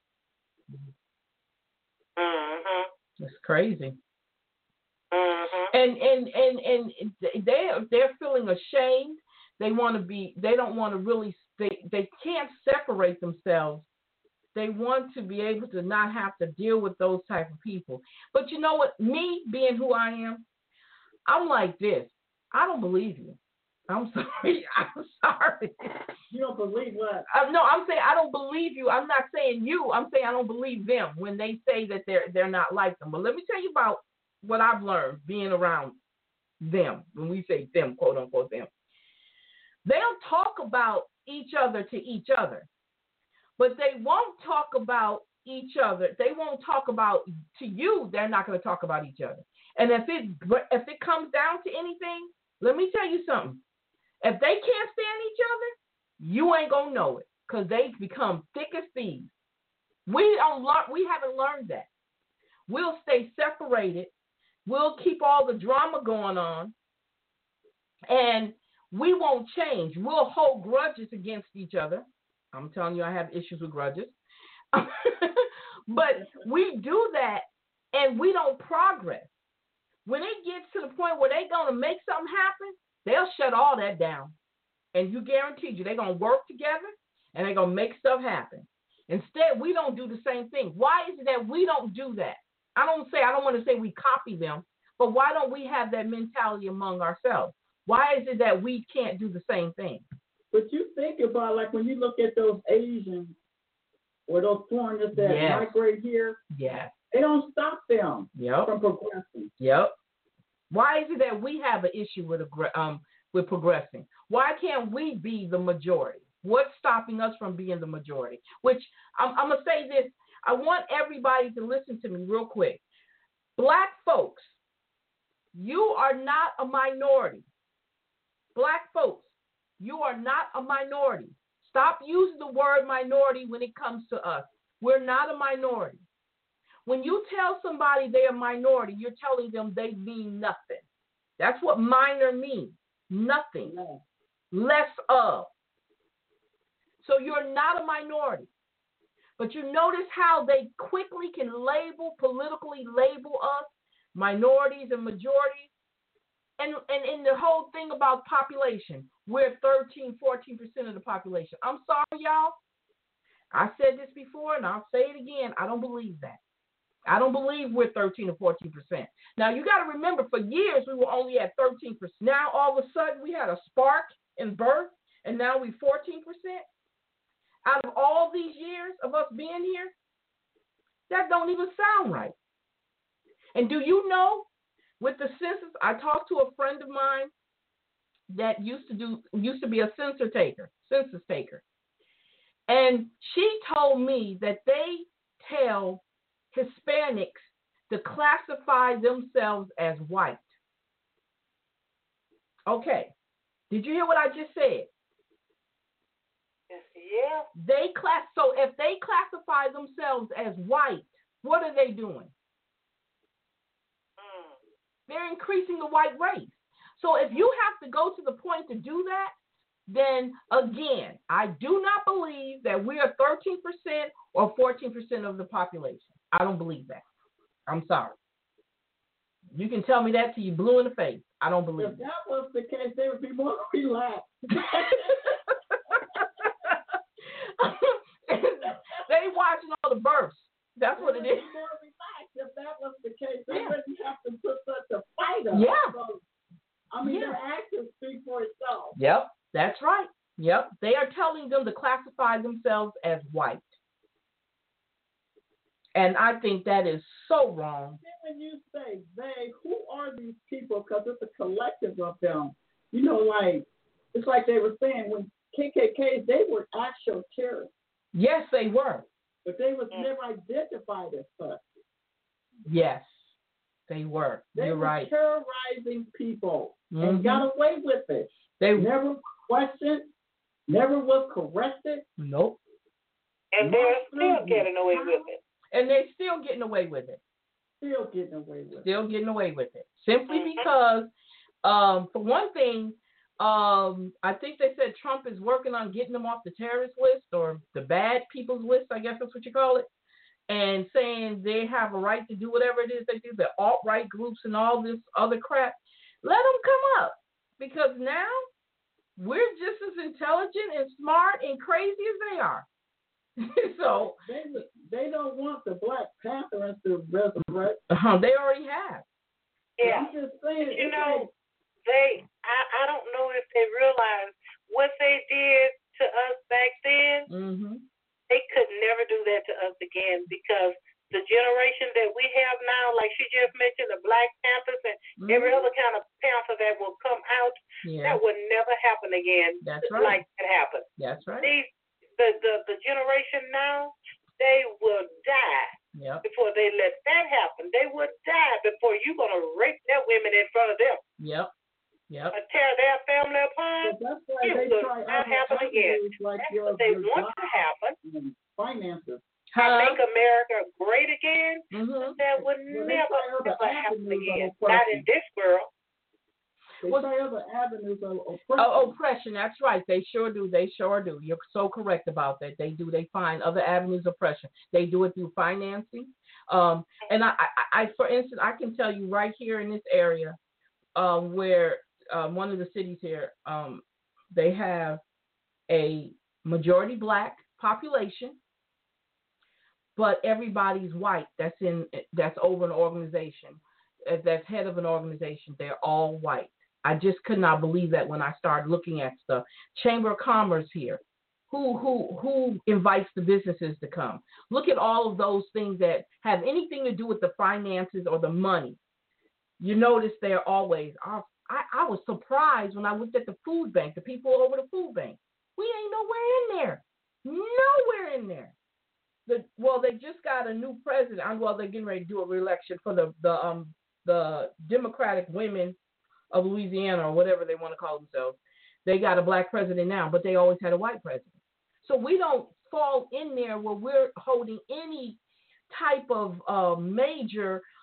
Mm-hmm. It's crazy. Mm-hmm. And and and and they they're feeling ashamed. They want to be. They don't want to really. They they can't separate themselves. They want to be able to not have to deal with those type of people. But you know what? Me being who I am, I'm like this. I don't believe you. I'm sorry. I'm sorry. You don't believe what? Uh, no, I'm saying I don't believe you. I'm not saying you. I'm saying I don't believe them when they say that they're they're not like them. But let me tell you about what I've learned being around them. When we say them, quote unquote them, they'll talk about each other to each other, but they won't talk about each other. They won't talk about to you. They're not going to talk about each other. And if it if it comes down to anything, let me tell you something. If they can't stand each other, you ain't gonna know it, because they become thick as thieves. We don't learn. We haven't learned that. We'll stay separated. We'll keep all the drama going on, and we won't change. We'll hold grudges against each other. I'm telling you, I have issues with grudges. But we do that, and we don't progress. When it gets to the point where they're going to make something happen, they'll shut all that down. And you guarantee you they're going to work together, and they're going to make stuff happen. Instead, we don't do the same thing. Why is it that we don't do that? I don't say, I don't want to say we copy them, but why don't we have that mentality among ourselves? Why is it that we can't do the same thing? But you think about, like, when you look at those Asians or those foreigners that Yes. migrate here, Yes. they don't stop them Yep. from progressing. Yep. Why is it that we have an issue with um with progressing? Why can't we be the majority? What's stopping us from being the majority? Which I'm, I'm gonna say this. I want everybody to listen to me real quick. Black folks, you are not a minority. Black folks, you are not a minority. Stop using the word minority when it comes to us. We're not a minority. When you tell somebody they're a minority, you're telling them they mean nothing. That's what minor means. Nothing. No. Less of. So you're not a minority. But you notice how they quickly can label, politically label us, minorities and majorities. And, and in the whole thing about population, we're thirteen, fourteen percent of the population. I'm sorry, y'all. I said this before, and I'll say it again. I don't believe that. I don't believe we're thirteen or fourteen percent. Now, you got to remember, for years, we were only at thirteen percent. Now, all of a sudden, we had a spark in birth, and now we're fourteen percent. Out of all these years of us being here, that don't even sound right. And do you know, with the census, I talked to a friend of mine that used to do used to be a census taker, census taker. And she told me that they tell Hispanics to classify themselves as white. Okay. Did you hear what I just said? Yeah. They class so if they classify themselves as white, what are they doing? Mm. They're increasing the white race. So if you have to go to the point to do that, then again, I do not believe that we are thirteen percent or fourteen percent of the population. I don't believe that. I'm sorry. You can tell me that till you blue in the face. I don't believe If it. that was the case, they would be more relaxed. They watching all the births. That's what it is. More relaxed. If that was the case, they Yeah. wouldn't have to put such a fight up. Yeah. So, I mean, Yeah. their actions speak for itself. Yep, that's right. Yep, they are telling them to classify themselves as white. And I think that is so wrong. Then when you say they, who are these people? Because it's a collective of them. You know, like, it's like they were saying when K K Ks, they were actual terrorists, Yes, they were. but they was never identified as such. Yes, they were. They You're were right. terrorizing people Mhm. and got away with it. They Never questioned, never was corrected. nope. And they're still getting away with it. And they're still getting away with it. Still getting away with it. Still getting away with it. Simply Mhm. because, um, for one thing, um, I think they said Trump is working on getting them off the terrorist list or the bad people's list, I guess that's what you call it, and saying they have a right to do whatever it is they do, the alt-right groups and all this other crap. Let them come up, because now we're just as intelligent and smart and crazy as they are. So They they don't want the Black Panthers to resurrect. uh, they already have. Yeah. I'm just saying. You it's know, like, they, I, I don't know if they realize what they did to us back then. Mm-hmm. They could never do that to us again, because the generation that we have now, like she just mentioned, the Black Panthers and Mm-hmm. every other kind of panther that will come out, Yeah, that would never happen again. That's right. Like that happened. that's right. These, the, the, the generation now, they will die Yep, before they let that happen. They would die before you're going to rape their women in front of them yep, yep. or tear their family apart. but that's why It they will try not other happen again. avenues like That's your, what they your want job to happen. and finances. To make America great again. Mm-hmm. That would Well, they never, try other never happen avenues of again. oppression. Not in this world. They Well- try other avenues of oppression. Oh, oppression. That's right. They sure do. They sure do. You're so correct about that. They do. They find other avenues of oppression. They do it through financing. Um, and I, I, I, for instance, I can tell you right here in this area, um, where um, one of the cities here, um, they have a majority Black population, but everybody's white. That's in. That's over an organization. That's head of an organization. They're all white. I just could not believe that when I started looking at stuff. Chamber of Commerce here. Who who who invites the businesses to come? Look at all of those things that have anything to do with the finances or the money. You notice they're always off. I, I was surprised when I looked at the food bank, the people over the food bank. We ain't nowhere in there. Nowhere in there. The, well, they just got a new president. Well, they're getting ready to do a re-election for the, the um the Democratic women of Louisiana or whatever they want to call themselves. They got a Black president now, but they always had a white president. So we don't fall in there where we're holding any type of uh, major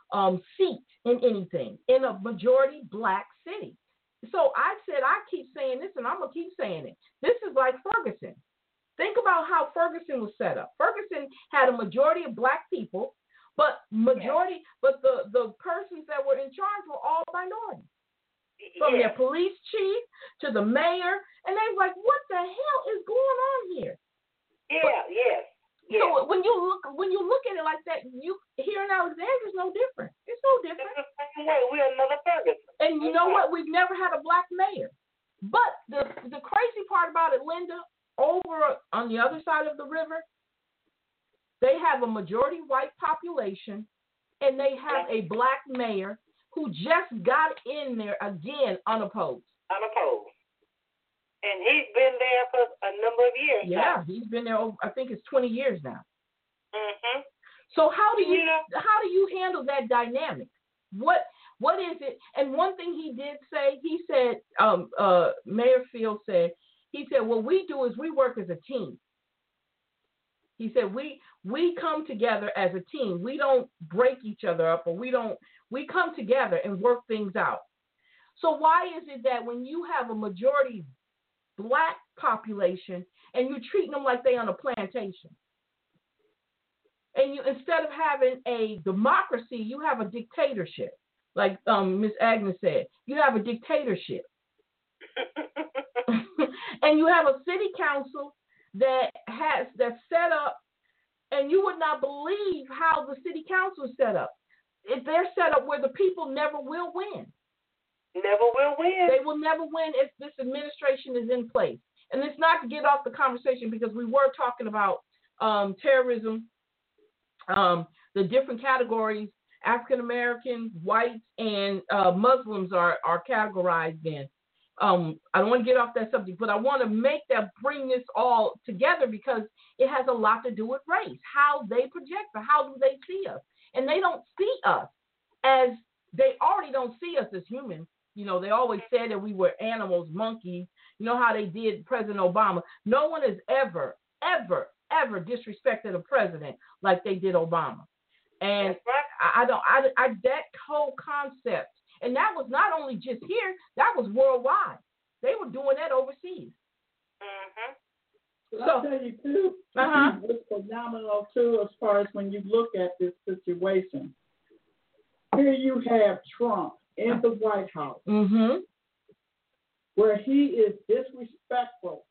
um, seat in anything in a majority black city. So I said, I keep saying this, and I'm going to keep saying it. This is like Ferguson. Think about how Ferguson was set up. Ferguson had a majority of black people, but majority, yeah. but the, the persons that were in charge were all minorities. From yeah. their police chief to the mayor, and they were like, what the hell is going on here? Yeah, but, yes. Yeah. So when you look when you look at it like that, you here in Alexandria is no different. It's no different. It's the same way. We're another Ferguson. And you know what? We've never had a black mayor. But the the crazy part about it, Linda, over on the other side of the river, they have a majority white population, and they have a black mayor who just got in there again unopposed. Unopposed. And he's been there for a number of years yeah, now. he's been there over, I think it's twenty years now. Mm-hmm. So how do you yeah. how do you handle that dynamic? What what is it? And one thing he did say, he said, um, uh, Mayor Field said, he said, what we do is we work as a team. He said, we we come together as a team. We don't break each other up, or we don't, we come together and work things out. So why is it that when you have a majority black population and you're treating them like they on a plantation, and you instead of having a democracy, you have a dictatorship, like um, Miss Agnes said, you have a dictatorship. And you have a city council that has that's set up, and you would not believe how the city council is set up. If they're set up where the people never will win. Never will win. They will never win if this administration is in place. And it's not to get off the conversation, because we were talking about um, terrorism, um, the different categories, African Americans, whites, and uh, Muslims are, are categorized in. Um, I don't want to get off that subject, but I want to make that, bring this all together, because it has a lot to do with race, how they project, or how do they see us. And they don't see us as, they already don't see us as humans. You know, they always said that we were animals, monkeys. You know how they did President Obama. No one has ever, ever, ever disrespected a president like they did Obama. And I, I don't, I, I, that whole concept, and that was not only just here, that was worldwide. They were doing that overseas. Mm-hmm. So, I'll tell you too, uh-huh. it's phenomenal too, as far as when you look at this situation. Here you have Trump in the White House, mm-hmm. where he is disrespectful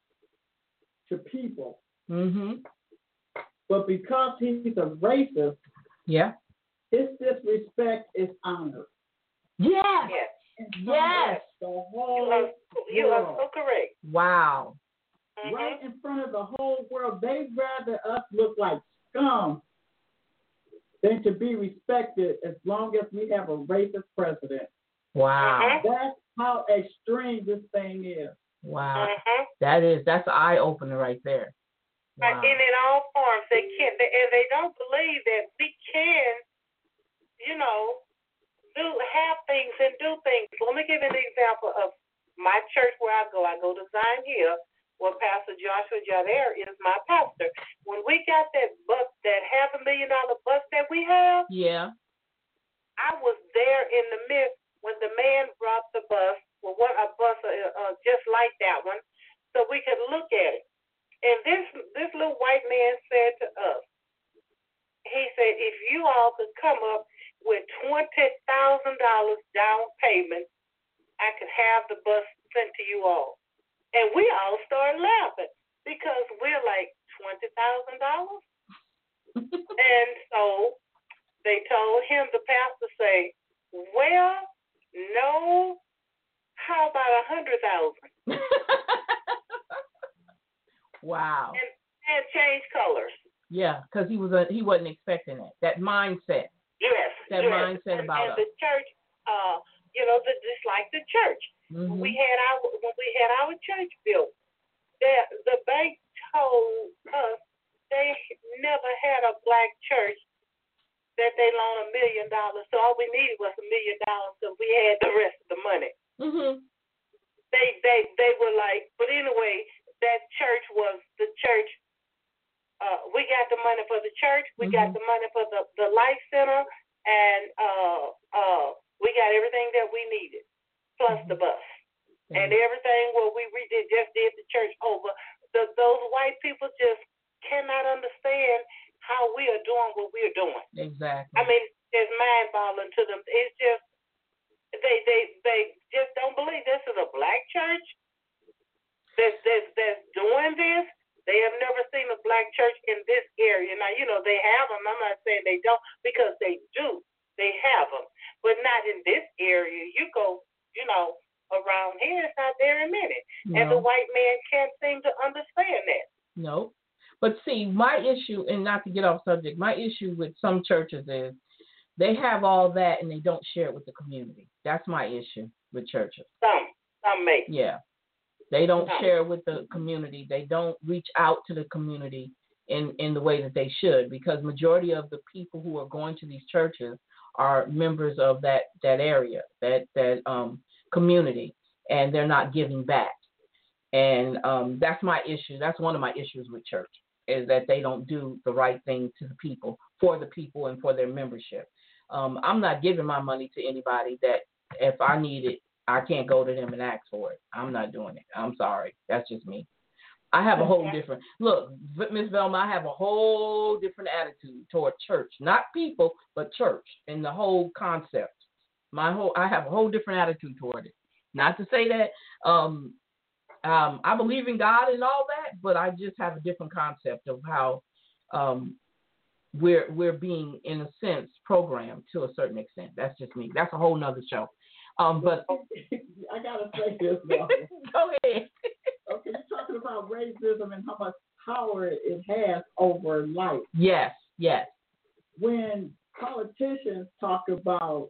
to people. Mm-hmm. But because he's a racist, yeah, his disrespect is honored. Yes. Yes. Yes. The whole you are, you are world. so correct. Wow. Mm-hmm. Right in front of the whole world. They'd rather us look like scum than to be respected as long as we have a racist president. Wow. Mm-hmm. That's how extreme this thing is. Wow. Mm-hmm. That is, that's an eye opener right there. Wow. And in all forms, they can't, they, and they don't believe that we can, you know, do have things and do things. Let me give you an example of my church where I go. I go to Zion Hill, where Pastor Joshua Jader is my pastor. When we got that bus, that half a million dollar bus that we have, yeah, I was there in the midst when the man brought the bus, well, what a bus uh, uh, just like that one, so we could look at it. And this this little white man said to us, he said, if you all could come up with twenty thousand dollars down payment, I could have the bus sent to you all. And we all started laughing because we're like, twenty thousand dollars? And so they told him, the pastor, say, well, no, how about a hundred thousand? Wow. And, and change colors. Yeah, because he was a, he wasn't expecting that. That mindset. Yes. That yes. mindset and, about and us. the church, uh, you know, the, just like the church. Mm-hmm. When we had our when we had our church built, the the bank told us they never had a black church that they loan a million dollars. So all we needed was a million dollars, so we had the rest of the money. Mm-hmm. They they they were like, but anyway, that church was the church. Uh, we got the money for the church. We mm-hmm. got the money for the, the Life Center. and uh, uh, we got everything that we needed, plus mm-hmm. the bus. Mm-hmm. And everything what we re- did, just did the church over. The, those white people just cannot understand how we are doing what we are doing. Exactly. I mean, it's mind-boggling to them. It's just, they they, they just don't believe this is a black church that's, that's, that's doing this. They have never seen a black church in this area. Now, you know, they have them. I'm not saying they don't, because they do. They have them. But not in this area. You go, you know, around here, it's not there in a minute. No. And the white man can't seem to understand that. No. But see, my issue, and not to get off subject, my issue with some churches is they have all that and they don't share it with the community. That's my issue with churches. Some, some may. Yeah. They don't some. share with the community. They don't reach out to the community in, in the way that they should, because majority of the people who are going to these churches are members of that, that area, that, that um, community, and they're not giving back. And um, that's my issue. That's one of my issues with church, is that they don't do the right thing to the people, for the people, and for their membership. Um, I'm not giving my money to anybody that if I need it, I can't go to them and ask for it. I'm not doing it. I'm sorry. That's just me. I have a whole different, look, Miz Velma, I have a whole different attitude toward church. Not people, but church and the whole concept. My whole, I have a whole different attitude toward it. Not to say that um, um, I believe in God and all that, but I just have a different concept of how um, we're we're being, in a sense, programmed to a certain extent. That's just me. That's a whole nother show. Um, but I gotta say this, though. Go ahead. Okay, you're talking about racism and how much power it has over life. Yes, yes. When politicians talk about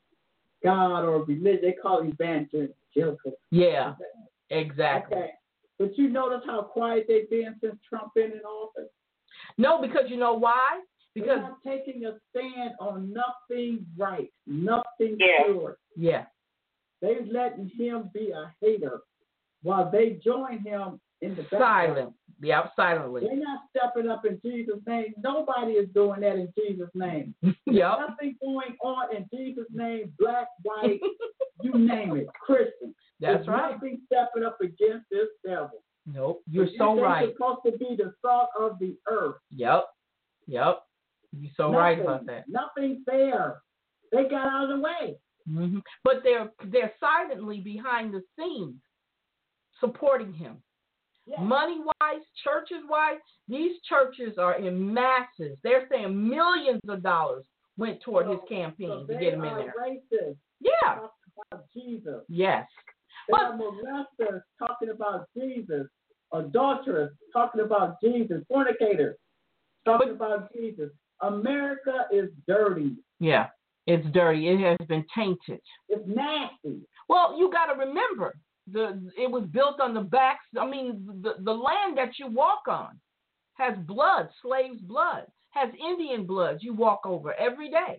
God or religion, they call evangelical. Yeah, exactly. Okay. But you notice how quiet they've been since Trump been in office? No, because you know why? Because they're not taking a stand on nothing right, nothing yeah. pure. Yeah. They're letting him be a hater while they join him in the background. Silent. Yeah, silently. They're not stepping up in Jesus' name. Nobody is doing that in Jesus' name. Yep. Nothing going on in Jesus' name, black, white, you name it, Christian. That's There's right. Nothing stepping up against this devil. Nope. You're you so right. They're supposed to be the salt of the earth. Yep. Yep. You're so nothing, right about that. Nothing there. They got out of the way. Mm-hmm. But they're they're silently behind the scenes supporting him. Yes. Money-wise, churches-wise, these churches are in masses. They're saying millions of dollars went toward so, his campaign so to get him in there. there. Racist. Yeah. Talking about Jesus. Yes. They but, are molesters talking about Jesus. Adulterers talking about Jesus. Fornicators talking but, about Jesus. America is dirty. Yeah, it's dirty. It has been tainted. It's nasty. Well, you got to remember, the it was built on the backs. I mean, the, the land that you walk on has blood, slaves' blood, has Indian blood you walk over every day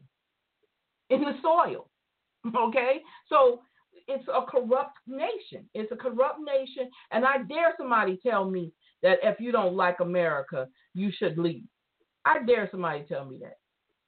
in the soil. Okay? So it's a corrupt nation. It's a corrupt nation. And I dare somebody tell me that if you don't like America, you should leave. I dare somebody tell me that.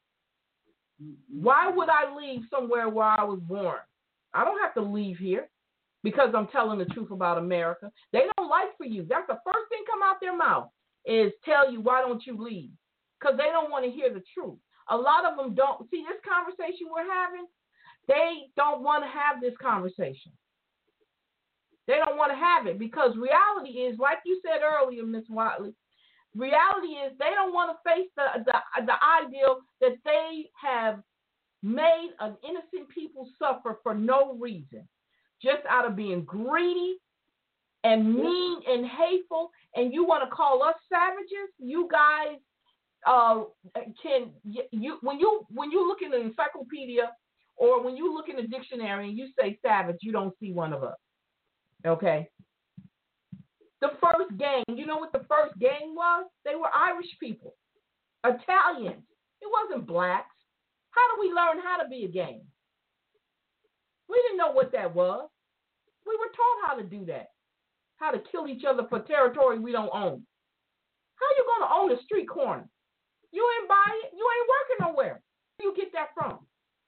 Why would I leave somewhere where I was born? I don't have to leave here because I'm telling the truth about America. They don't like for you. That's the first thing come out their mouth is tell you, why don't you leave? Because they don't want to hear the truth. A lot of them don't. See, this conversation we're having, they don't want to have this conversation. They don't want to have it because reality is, like you said earlier, Miz Watley, reality is they don't want to face the, the the ideal that they have made an innocent people suffer for no reason, just out of being greedy and mean and hateful. And you want to call us savages? You guys uh, can you when you when you look in the encyclopedia or when you look in the dictionary and you say savage, you don't see one of us. Okay. The first gang, you know what the first gang was? They were Irish people, Italians. It wasn't blacks. How do we learn how to be a gang? We didn't know what that was. We were taught how to do that, how to kill each other for territory we don't own. How you going to own a street corner? You ain't buy it. You ain't working nowhere. You get that from?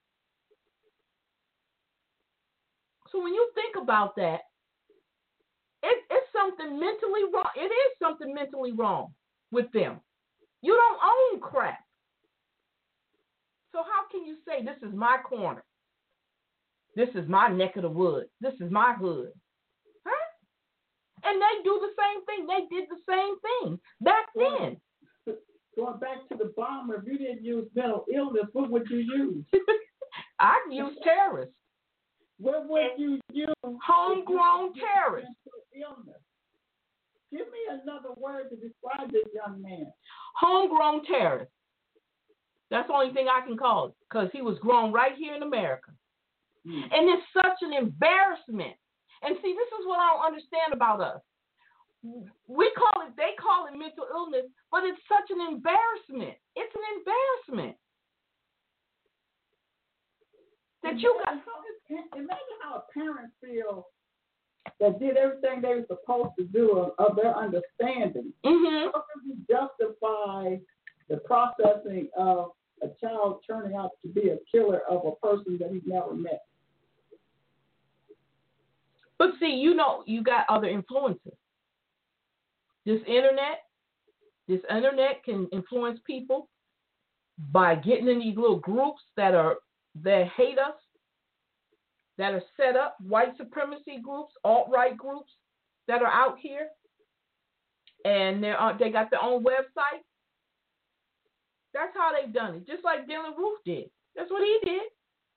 So when you think about that, it, it's something mentally wrong. It is something mentally wrong with them. You don't own crap. So how can you say this is my corner? This is my neck of the woods. This is my hood. Huh? And they do the same thing. They did the same thing back then. Going back to the bomber, if you didn't use mental illness, what would you use? I'd use terrorists. What would you use? Homegrown terrorists. Illness. Give me another word to describe this young man. Homegrown terrorist. That's the only thing I can call it, because he was grown right here in America. Mm. And it's such an embarrassment. And see, this is what I don't understand about us. We call it, they call it mental illness, but it's such an embarrassment. It's an embarrassment. That you got. Imagine how a parent feels that did everything they were supposed to do of, of their understanding. Mm-hmm. How can you justify the processing of a child turning out to be a killer of a person that he's never met? But see, you know, you got other influences. This internet, this internet can influence people by getting in these little groups that are that hate us, that are set up, white supremacy groups, alt-right groups that are out here, and they are they got their own website. That's how they've done it, just like Dylan Roof did. That's what he did.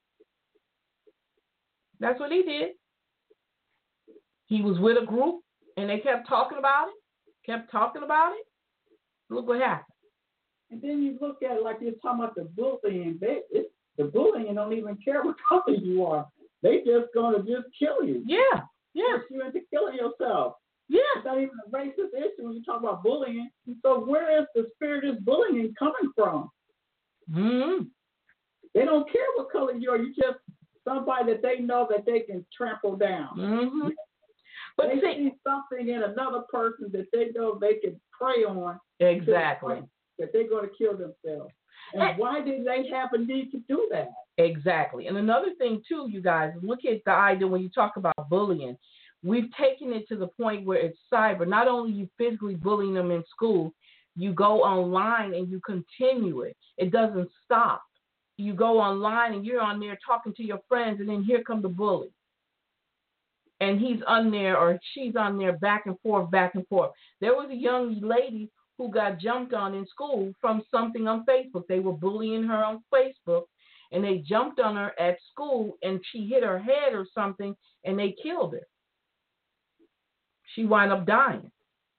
That's what he did. He was with a group, and they kept talking about it, kept talking about it. Look what happened. And then you look at it like you're talking about the bullying. They, it's, the bullying don't even care what color you are. They just gonna just kill you. Yeah, yeah. Push you into killing yourself. Yeah. It's not even a racist issue when you talk about bullying. So where is the spirit of bullying coming from? Mm-hmm. They don't care what color you are. You just somebody that they know that they can trample down. Mm-hmm. But they see, see something in another person that they know they can prey on. Exactly. That they're going to kill themselves. And, and why did they have a need to do that? Exactly. And another thing, too, you guys, look at the idea when you talk about bullying. We've taken it to the point where it's cyber. Not only you physically bullying them in school, you go online and you continue it. It doesn't stop. You go online and you're on there talking to your friends, and then here come the bully. And he's on there or she's on there back and forth, back and forth. There was a young lady who got jumped on in school from something on Facebook. They were bullying her on Facebook, and they jumped on her at school, and she hit her head or something, and they killed her. She wound up dying.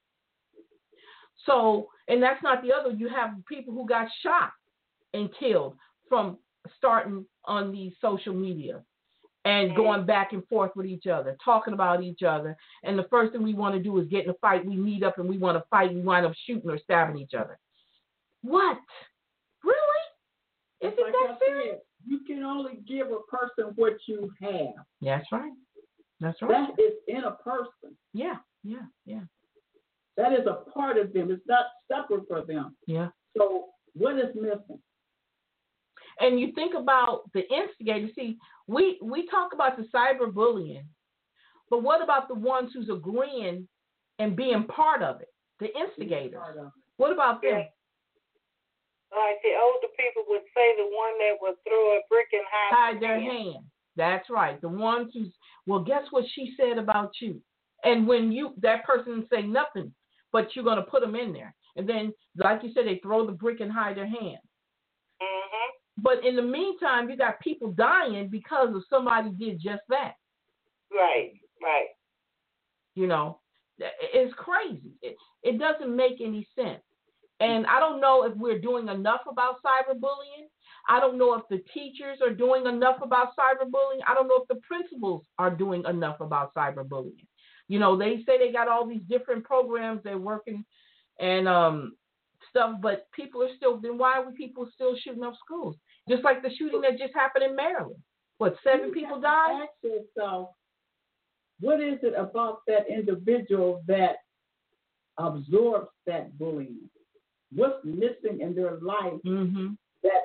So, and that's not the other. You have people who got shot and killed from starting on these social media and going back and forth with each other, talking about each other. And the first thing we want to do is get in a fight. We meet up and we want to fight. We wind up shooting or stabbing each other. What? Really? Is it like that I serious? Said, you can only give a person what you have. That's right. That's right. That is in a person. Yeah, yeah, yeah. That is a part of them. It's not separate for them. Yeah. So what is missing? And you think about the instigator. See, we, we talk about the cyberbullying, but what about the ones who's agreeing and being part of it, the instigators? What about them? Yeah. Like the older people would say, the one that would throw a brick and hide, hide their hand. hand. That's right. The ones who's, well, guess what she said about you? And when you, that person say nothing, but you're going to put them in there. And then, like you said, they throw the brick and hide their hand. Mm-hmm. But in the meantime, you got people dying because of somebody did just that. Right, right. You know, it's crazy. It, it doesn't make any sense. And I don't know if we're doing enough about cyberbullying. I don't know if the teachers are doing enough about cyberbullying. I don't know if the principals are doing enough about cyberbullying. You know, they say they got all these different programs they're working and um, stuff, but people are still, then why are people still shooting up schools? Just like the shooting that just happened in Maryland. What, seven you people died? Ask yourself, what is it about that individual that absorbs that bullying? What's missing in their life mm-hmm. that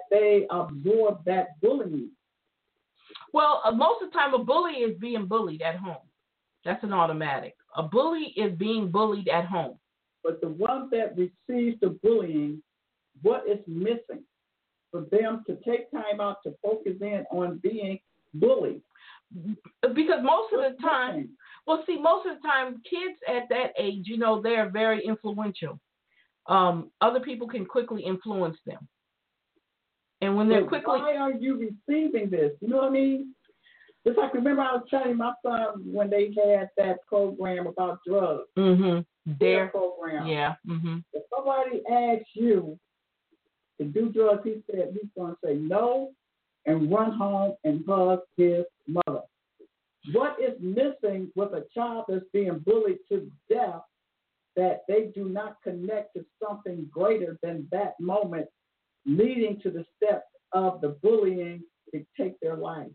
they absorb that bullying. Well, uh, most of the time, a bully is being bullied at home. That's an automatic. A bully is being bullied at home. But the one that receives the bullying, what is missing for them to take time out to focus in on being bullied? Because most of What's the time, missing? well, see, most of the time, kids at that age, you know, they're very influential. Um, other people can quickly influence them. And when they're But quickly... why are you receiving this? You know what I mean? It's like, remember I was telling my son when they had that program about drugs. Mm-hmm. Their program. Yeah. Mm-hmm. If somebody asks you to do drugs, he said he's going to say no and run home and hug his mother. What is missing with a child that's being bullied to death that they do not connect to something greater than that moment leading to the steps of the bullying to take their life?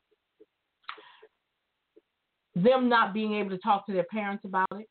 Them not being able to talk to their parents about it.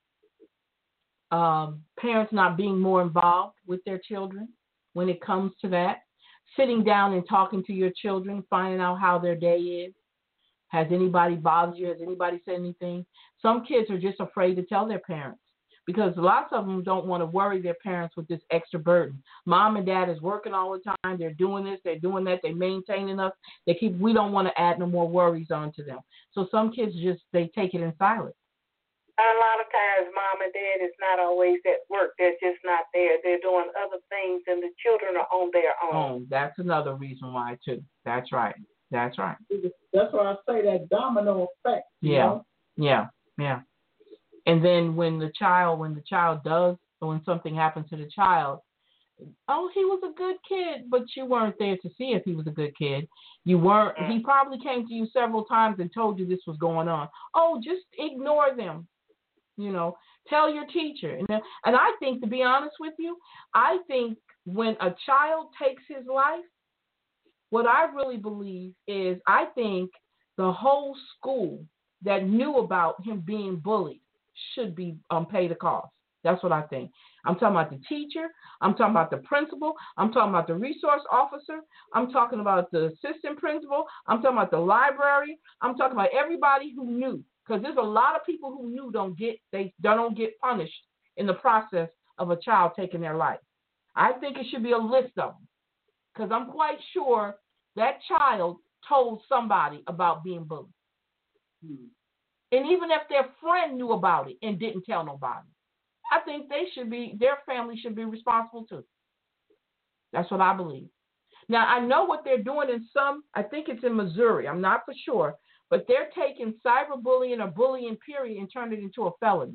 Um, parents not being more involved with their children when it comes to that. Sitting down and talking to your children, finding out how their day is. Has anybody bothered you? Has anybody said anything? Some kids are just afraid to tell their parents because lots of them don't want to worry their parents with this extra burden. Mom and dad is working all the time. They're doing this. They're doing that. They're maintaining us. They keep. We don't want to add no more worries onto them. So some kids just, they take it in silence. A lot of times, mom and dad is not always at work. They're just not there. They're doing other things, and the children are on their own. Oh, that's another reason why, too. That's right. That's right. That's why I say that domino effect. You yeah. know? Yeah. Yeah. And then when the child, when the child does, or when something happens to the child, oh, he was a good kid, but you weren't there to see if he was a good kid. You weren't. Mm-hmm. He probably came to you several times and told you this was going on. Oh, just ignore them. You know, tell your teacher. And, then, and I think, to be honest with you, I think when a child takes his life, what I really believe is I think the whole school that knew about him being bullied should be um, paid a cost. That's what I think. I'm talking about the teacher. I'm talking about the principal. I'm talking about the resource officer. I'm talking about the assistant principal. I'm talking about the library. I'm talking about everybody who knew. Because there's a lot of people who knew don't get they don't get punished in the process of a child taking their life. I think it should be a list of them. Because I'm quite sure that child told somebody about being bullied. Hmm. And even if their friend knew about it and didn't tell nobody, I think they should be, their family should be responsible too. That's what I believe. Now, I know what they're doing in some, I think it's in Missouri, I'm not for sure, but they're taking cyberbullying or bullying period and turning it into a felony.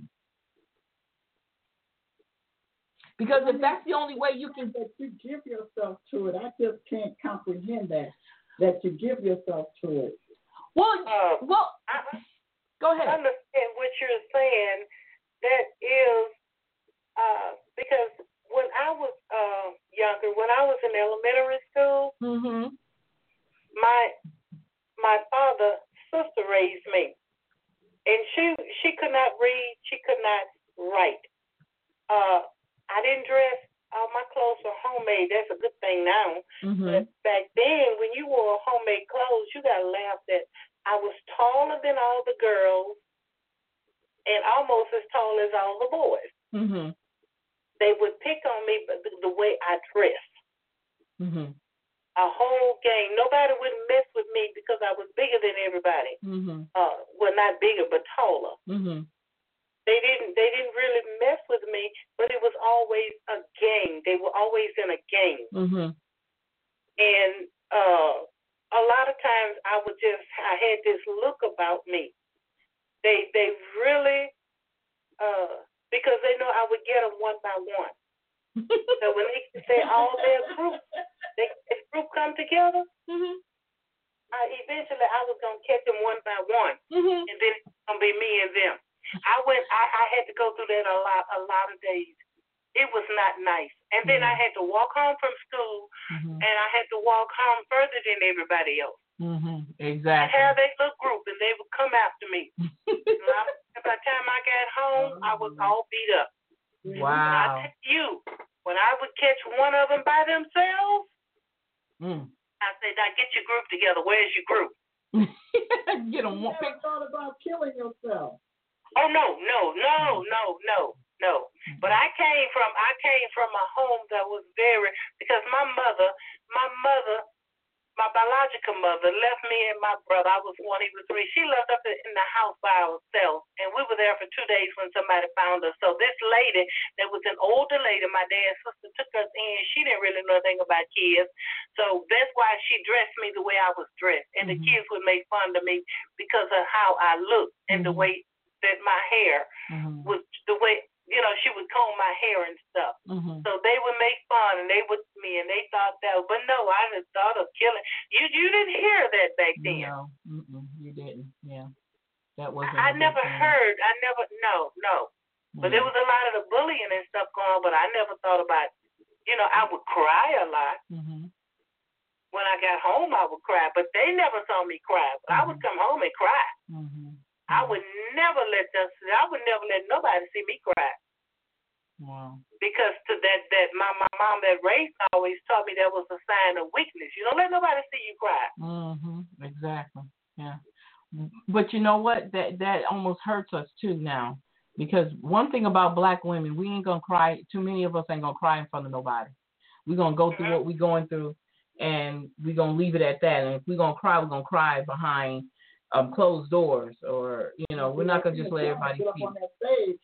Because if that's the only way you can... That you give yourself to it, I just can't comprehend that, that you give yourself to it. Well, uh, well, I, go ahead. I understand what you're saying. That is uh, because when I was uh, younger, when I was in elementary school, mm-hmm. my my father's sister raised me, and she she could not read, she could not write. Uh, I didn't dress. All my clothes were homemade. That's a good thing now. Mm-hmm. But back then, when you wore homemade clothes, you got laughed at. I was taller than all the girls and almost as tall as all the boys. Mm-hmm. They would pick on me but the, the way I dressed. Mm-hmm. A whole gang. Nobody would mess with me because I was bigger than everybody. Mm-hmm. Uh, well, not bigger, but taller. Mm-hmm. They didn't. They didn't really mess with me, but it was always a gang. They were always in a gang. Mm-hmm. And uh, a lot of times, I would just. I had this look about me. They. They really. Uh, because they know I would get them one by one. So when they say all their group, they their group come together. Mm-hmm. I, eventually, I was gonna catch them one by one, mm-hmm. and then it's gonna be me and them. I went. I, I had to go through that a lot. A lot of days. It was not nice. And then mm-hmm. I had to walk home from school, mm-hmm. and I had to walk home further than everybody else. Mm-hmm. Exactly. And have their little group, and they would come after me. By the time I got home, I was all beat up. Wow. I tell you, when I would catch one of them by themselves, Mm. I said, now get your group together. Where's your group? Get them You one. never thought about killing yourself. Oh no, no, no, no, no, no. But I came from I came from a home that was very because my mother, my mother, my biological mother left me and my brother. I was one, he was three. She left us in the house by ourselves, and we were there for two days when somebody found us. So this lady, that was an older lady, my dad's sister took us in. She didn't really know anything about kids, so that's why she dressed me the way I was dressed, and mm-hmm. the kids would make fun of me because of how I looked and mm-hmm. the way that my hair mm-hmm. was, the way. You know, she would comb my hair and stuff. Mm-hmm. So they would make fun, and they would me, and they thought that. But no, I just thought of killing. You you didn't hear that back then. No, mm-mm, you didn't. Yeah, that wasn't. I, I never heard. I never. No, no. Mm-hmm. But there was a lot of the bullying and stuff going on. But I never thought about. You know, I would cry a lot. Mm-hmm. When I got home, I would cry. But they never saw me cry. But mm-hmm. I would come home and cry. Mm-hmm. I would never let them. I would never let nobody see me cry. Wow. Because to that, that my, my mom that raised me always taught me that was a sign of weakness. You don't let nobody see you cry. Mhm. Exactly. Yeah. But you know what? That that almost hurts us too now. Because one thing about black women, we ain't gonna cry. Too many of us ain't gonna cry in front of nobody. We're gonna go through mm-hmm. what we're going through, and we're gonna leave it at that. And if we're gonna cry, we're gonna cry behind. Um, closed doors, or you know, we're not gonna just let everybody see. On that stage.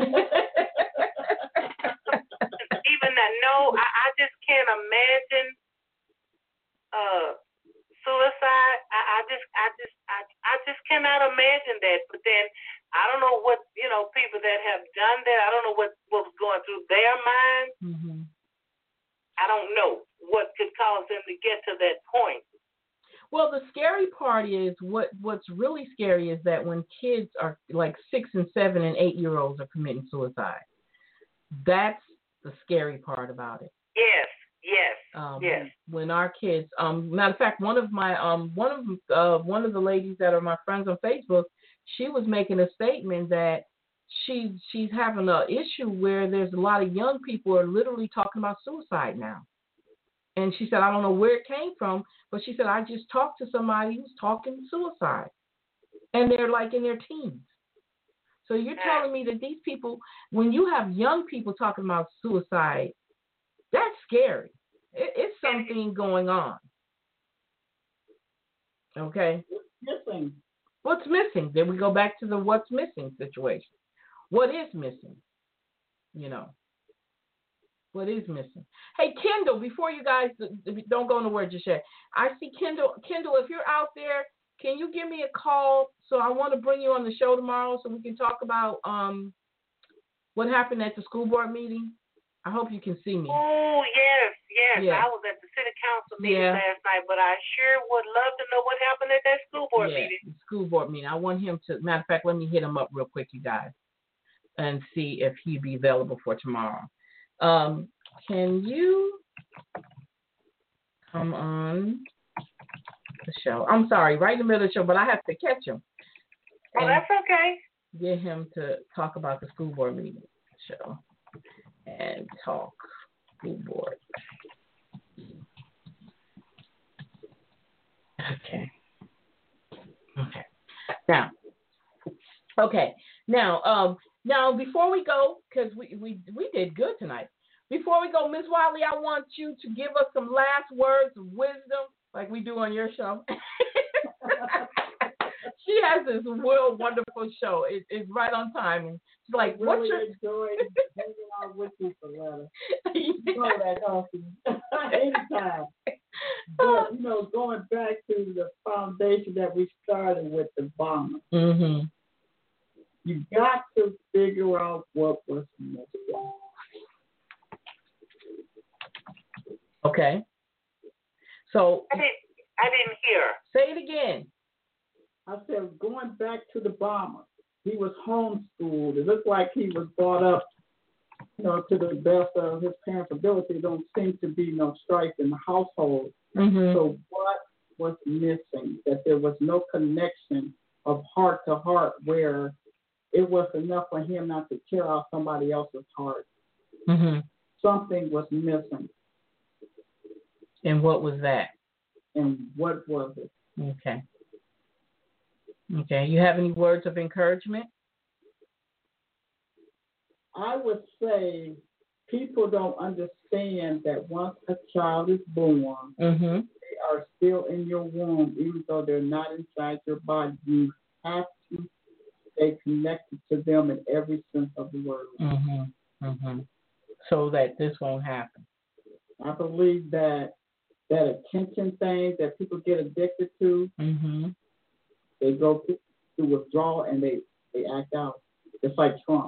Even that, no, I, I just can't imagine uh, suicide. I, I just, I just, I, I just cannot imagine that. But then I don't know what you know people that have done that. I don't know what what was going through their mind. Mm-hmm. I don't know what could cause them to get to that point. Well, the scary part is what what's really scary is that when kids are like six and seven and eight year olds are committing suicide. That's the scary part about it. Yes, yes, um, yes. When our kids, um, matter of fact, one of my um one of uh one of the ladies that are my friends on Facebook, she was making a statement that she she's having an issue where there's a lot of young people who are literally talking about suicide now. And she said, I don't know where it came from, but she said, I just talked to somebody who's talking suicide. And they're like in their teens. So you're telling me that these people, when you have young people talking about suicide, that's scary. It, it's something going on. Okay? What's missing? What's missing? Then we go back to the what's missing situation. What is missing? You know. What is missing? Hey, Kendall, before you guys don't go nowhere just yet, I see Kendall. Kendall, if you're out there, can you give me a call? So I want to bring you on the show tomorrow so we can talk about um what happened at the school board meeting. I hope you can see me. Oh, yes, yes. Yeah. I was at the city council meeting yeah. last night, but I sure would love to know what happened at that school board yeah, meeting. The school board meeting. I want him to, matter of fact, let me hit him up real quick, you guys, and see if he'd be available for tomorrow. Um, can you come on the show? I'm sorry, right in the middle of the show, but I have to catch him. Oh, that's okay. Get him to talk about the school board meeting show and talk school board. Okay. Okay. Now. Okay. Now. Um. Now, before we go, because we, we we did good tonight. Before we go, Miz Wiley, I want you to give us some last words of wisdom, like we do on your show. She has this real wonderful show. It, it's right on time. And she's like, I really "What's your?" enjoyed hanging out with you, Loretta. You know that often, anytime. But you know, going back to the foundation that we started with, the bomber. Mm-hmm. You got to figure out what was missing. Okay. So I didn't, I didn't hear. Say it again. I said, going back to the bomber, he was homeschooled. It looked like he was brought up, you know, to the best of his parents' ability. There don't seem to be no strife in the household. Mm-hmm. So what was missing? That there was no connection of heart to heart where it was enough for him not to tear out somebody else's heart. Mm-hmm. Something was missing. And what was that? And what was it? Okay. Okay. You have any words of encouragement? I would say people don't understand that once a child is born, mm-hmm. they are still in your womb, even though they're not inside your body. You have to stay connected to them in every sense of the word. Mm-hmm. Mm-hmm. So that this won't happen. I believe that that attention thing that people get addicted to, mm-hmm. they go to, to withdrawal and they, they act out. It's like Trump.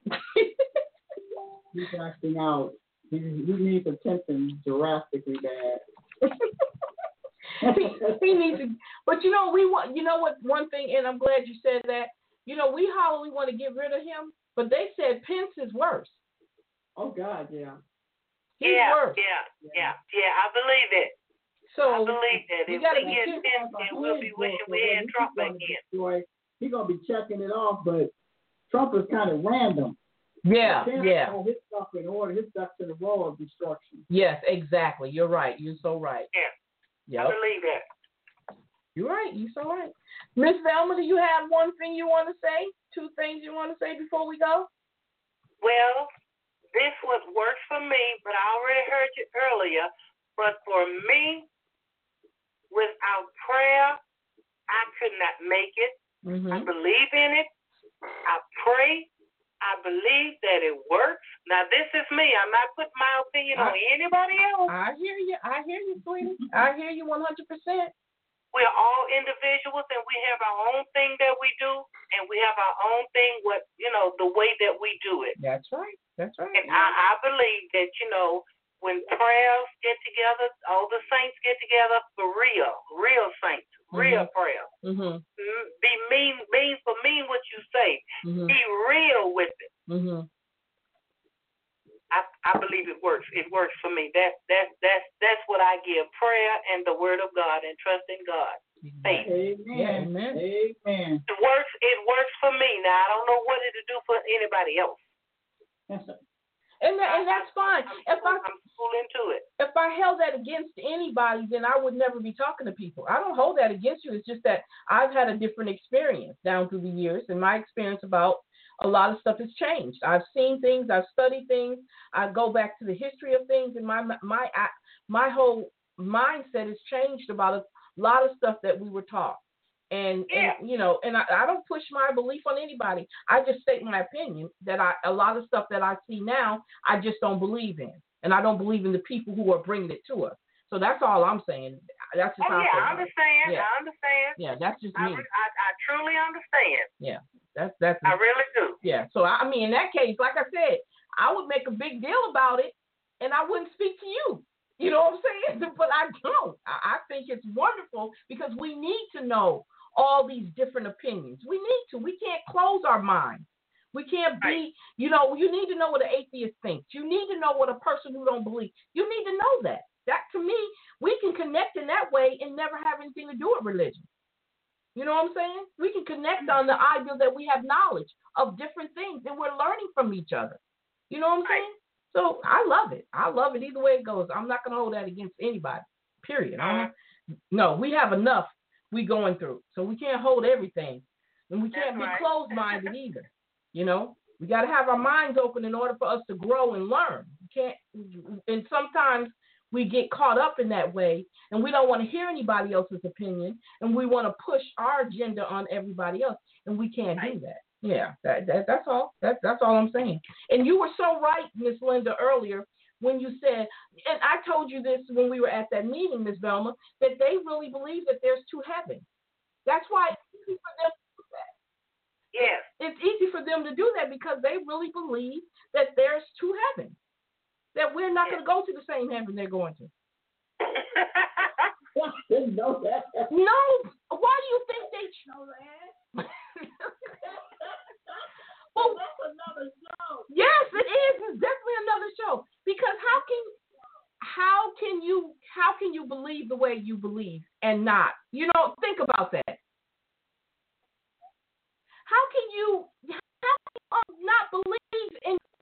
He's acting out. He, he needs attention drastically bad. he, he needs to, but you know we want. You know what? One thing, and I'm glad you said that. You know, we holler we want to get rid of him, but they said Pence is worse. Oh God, yeah. He's yeah, worse. yeah, yeah, yeah. I believe it. So I believe that. We if gotta we be get careful. Pence, then we'll be wishing we had Trump back in. He's gonna be checking it off, but Trump is kind of random. Yeah, yeah. All his stuff in order, his stuff's in a row of destruction. Yes, exactly. You're right. You're so right. Yeah. Yep. I believe that. You're right. You're so right. Miss Velma, do you have one thing you want to say? Two things you want to say before we go? Well, this would work for me, but I already heard you earlier. But for me, without prayer, I could not make it. Mm-hmm. I believe in it. I pray. I believe that it works. Now, this is me. I'm not putting my opinion I, on anybody else. I hear you. I hear you, sweetie. I hear you one hundred percent. We're all individuals, and we have our own thing that we do, and we have our own thing, what you know, the way that we do it. That's right. That's right. And I, I believe that, you know, when prayers get together, all the saints get together for real, real saints, real mm-hmm. prayer. Mm-hmm. Be mean, mean for mean what you say. Mm-hmm. Be real with it. Mm-hmm. I, I believe it works. It works for me. That's that's that's that's what I give: prayer and the Word of God and trust in God. Faith. Amen. Yeah, amen. Amen. It works. It works for me. Now I don't know what it'll do for anybody else. And that, and that's fine. I'm, if I I'm full into it. if I held that against anybody, then I would never be talking to people. I don't hold that against you. It's just that I've had a different experience down through the years, and my experience about a lot of stuff has changed. I've seen things. I've studied things. I go back to the history of things, and my my my whole mindset has changed about a lot of stuff that we were taught. And, yeah. and you know, and I, I don't push my belief on anybody. I just state my opinion that I a lot of stuff that I see now, I just don't believe in, and I don't believe in the people who are bringing it to us. So that's all I'm saying. That's just oh, how yeah, I I understand. Yeah. I understand. Yeah, that's just I, me. I, I truly understand. Yeah, that's that's. I really do. Yeah. So I mean, in that case, like I said, I would make a big deal about it, and I wouldn't speak to you. You know what I'm saying? But I don't. I, I think it's wonderful because we need to know all these different opinions. We need to. We can't close our minds. We can't be, right. you know, you need to know what an atheist thinks. You need to know what a person who don't believe. You need to know that. That, to me, we can connect in that way and never have anything to do with religion. You know what I'm saying? We can connect on the idea that we have knowledge of different things and we're learning from each other. You know what I'm saying? So I love it. I love it either way it goes. I'm not going to hold that against anybody, period. Uh-huh. No, we have enough we going through. So we can't hold everything. And we can't That's be right. closed-minded either. You know, we got to have our minds open in order for us to grow and learn. We can't, and sometimes we get caught up in that way, and we don't want to hear anybody else's opinion, and we want to push our agenda on everybody else, and we can't do that. Yeah, that, that that's all. That, that's all I'm saying. And you were so right, Miss Linda, earlier when you said, and I told you this when we were at that meeting, Miss Velma, that they really believe that there's two heavens. That's why it's easy for them to do that. Yes. It's easy for them to do that because they really believe that there's two heavens, that we're not yes. going to go to the same heaven they're going to. I didn't know that. No. Why do you think they know that? Well, that's another show. Yes, it is. It's definitely another show. Because how can how can you how can you believe the way you believe and not? You know, think about that. How can you how can you not believe in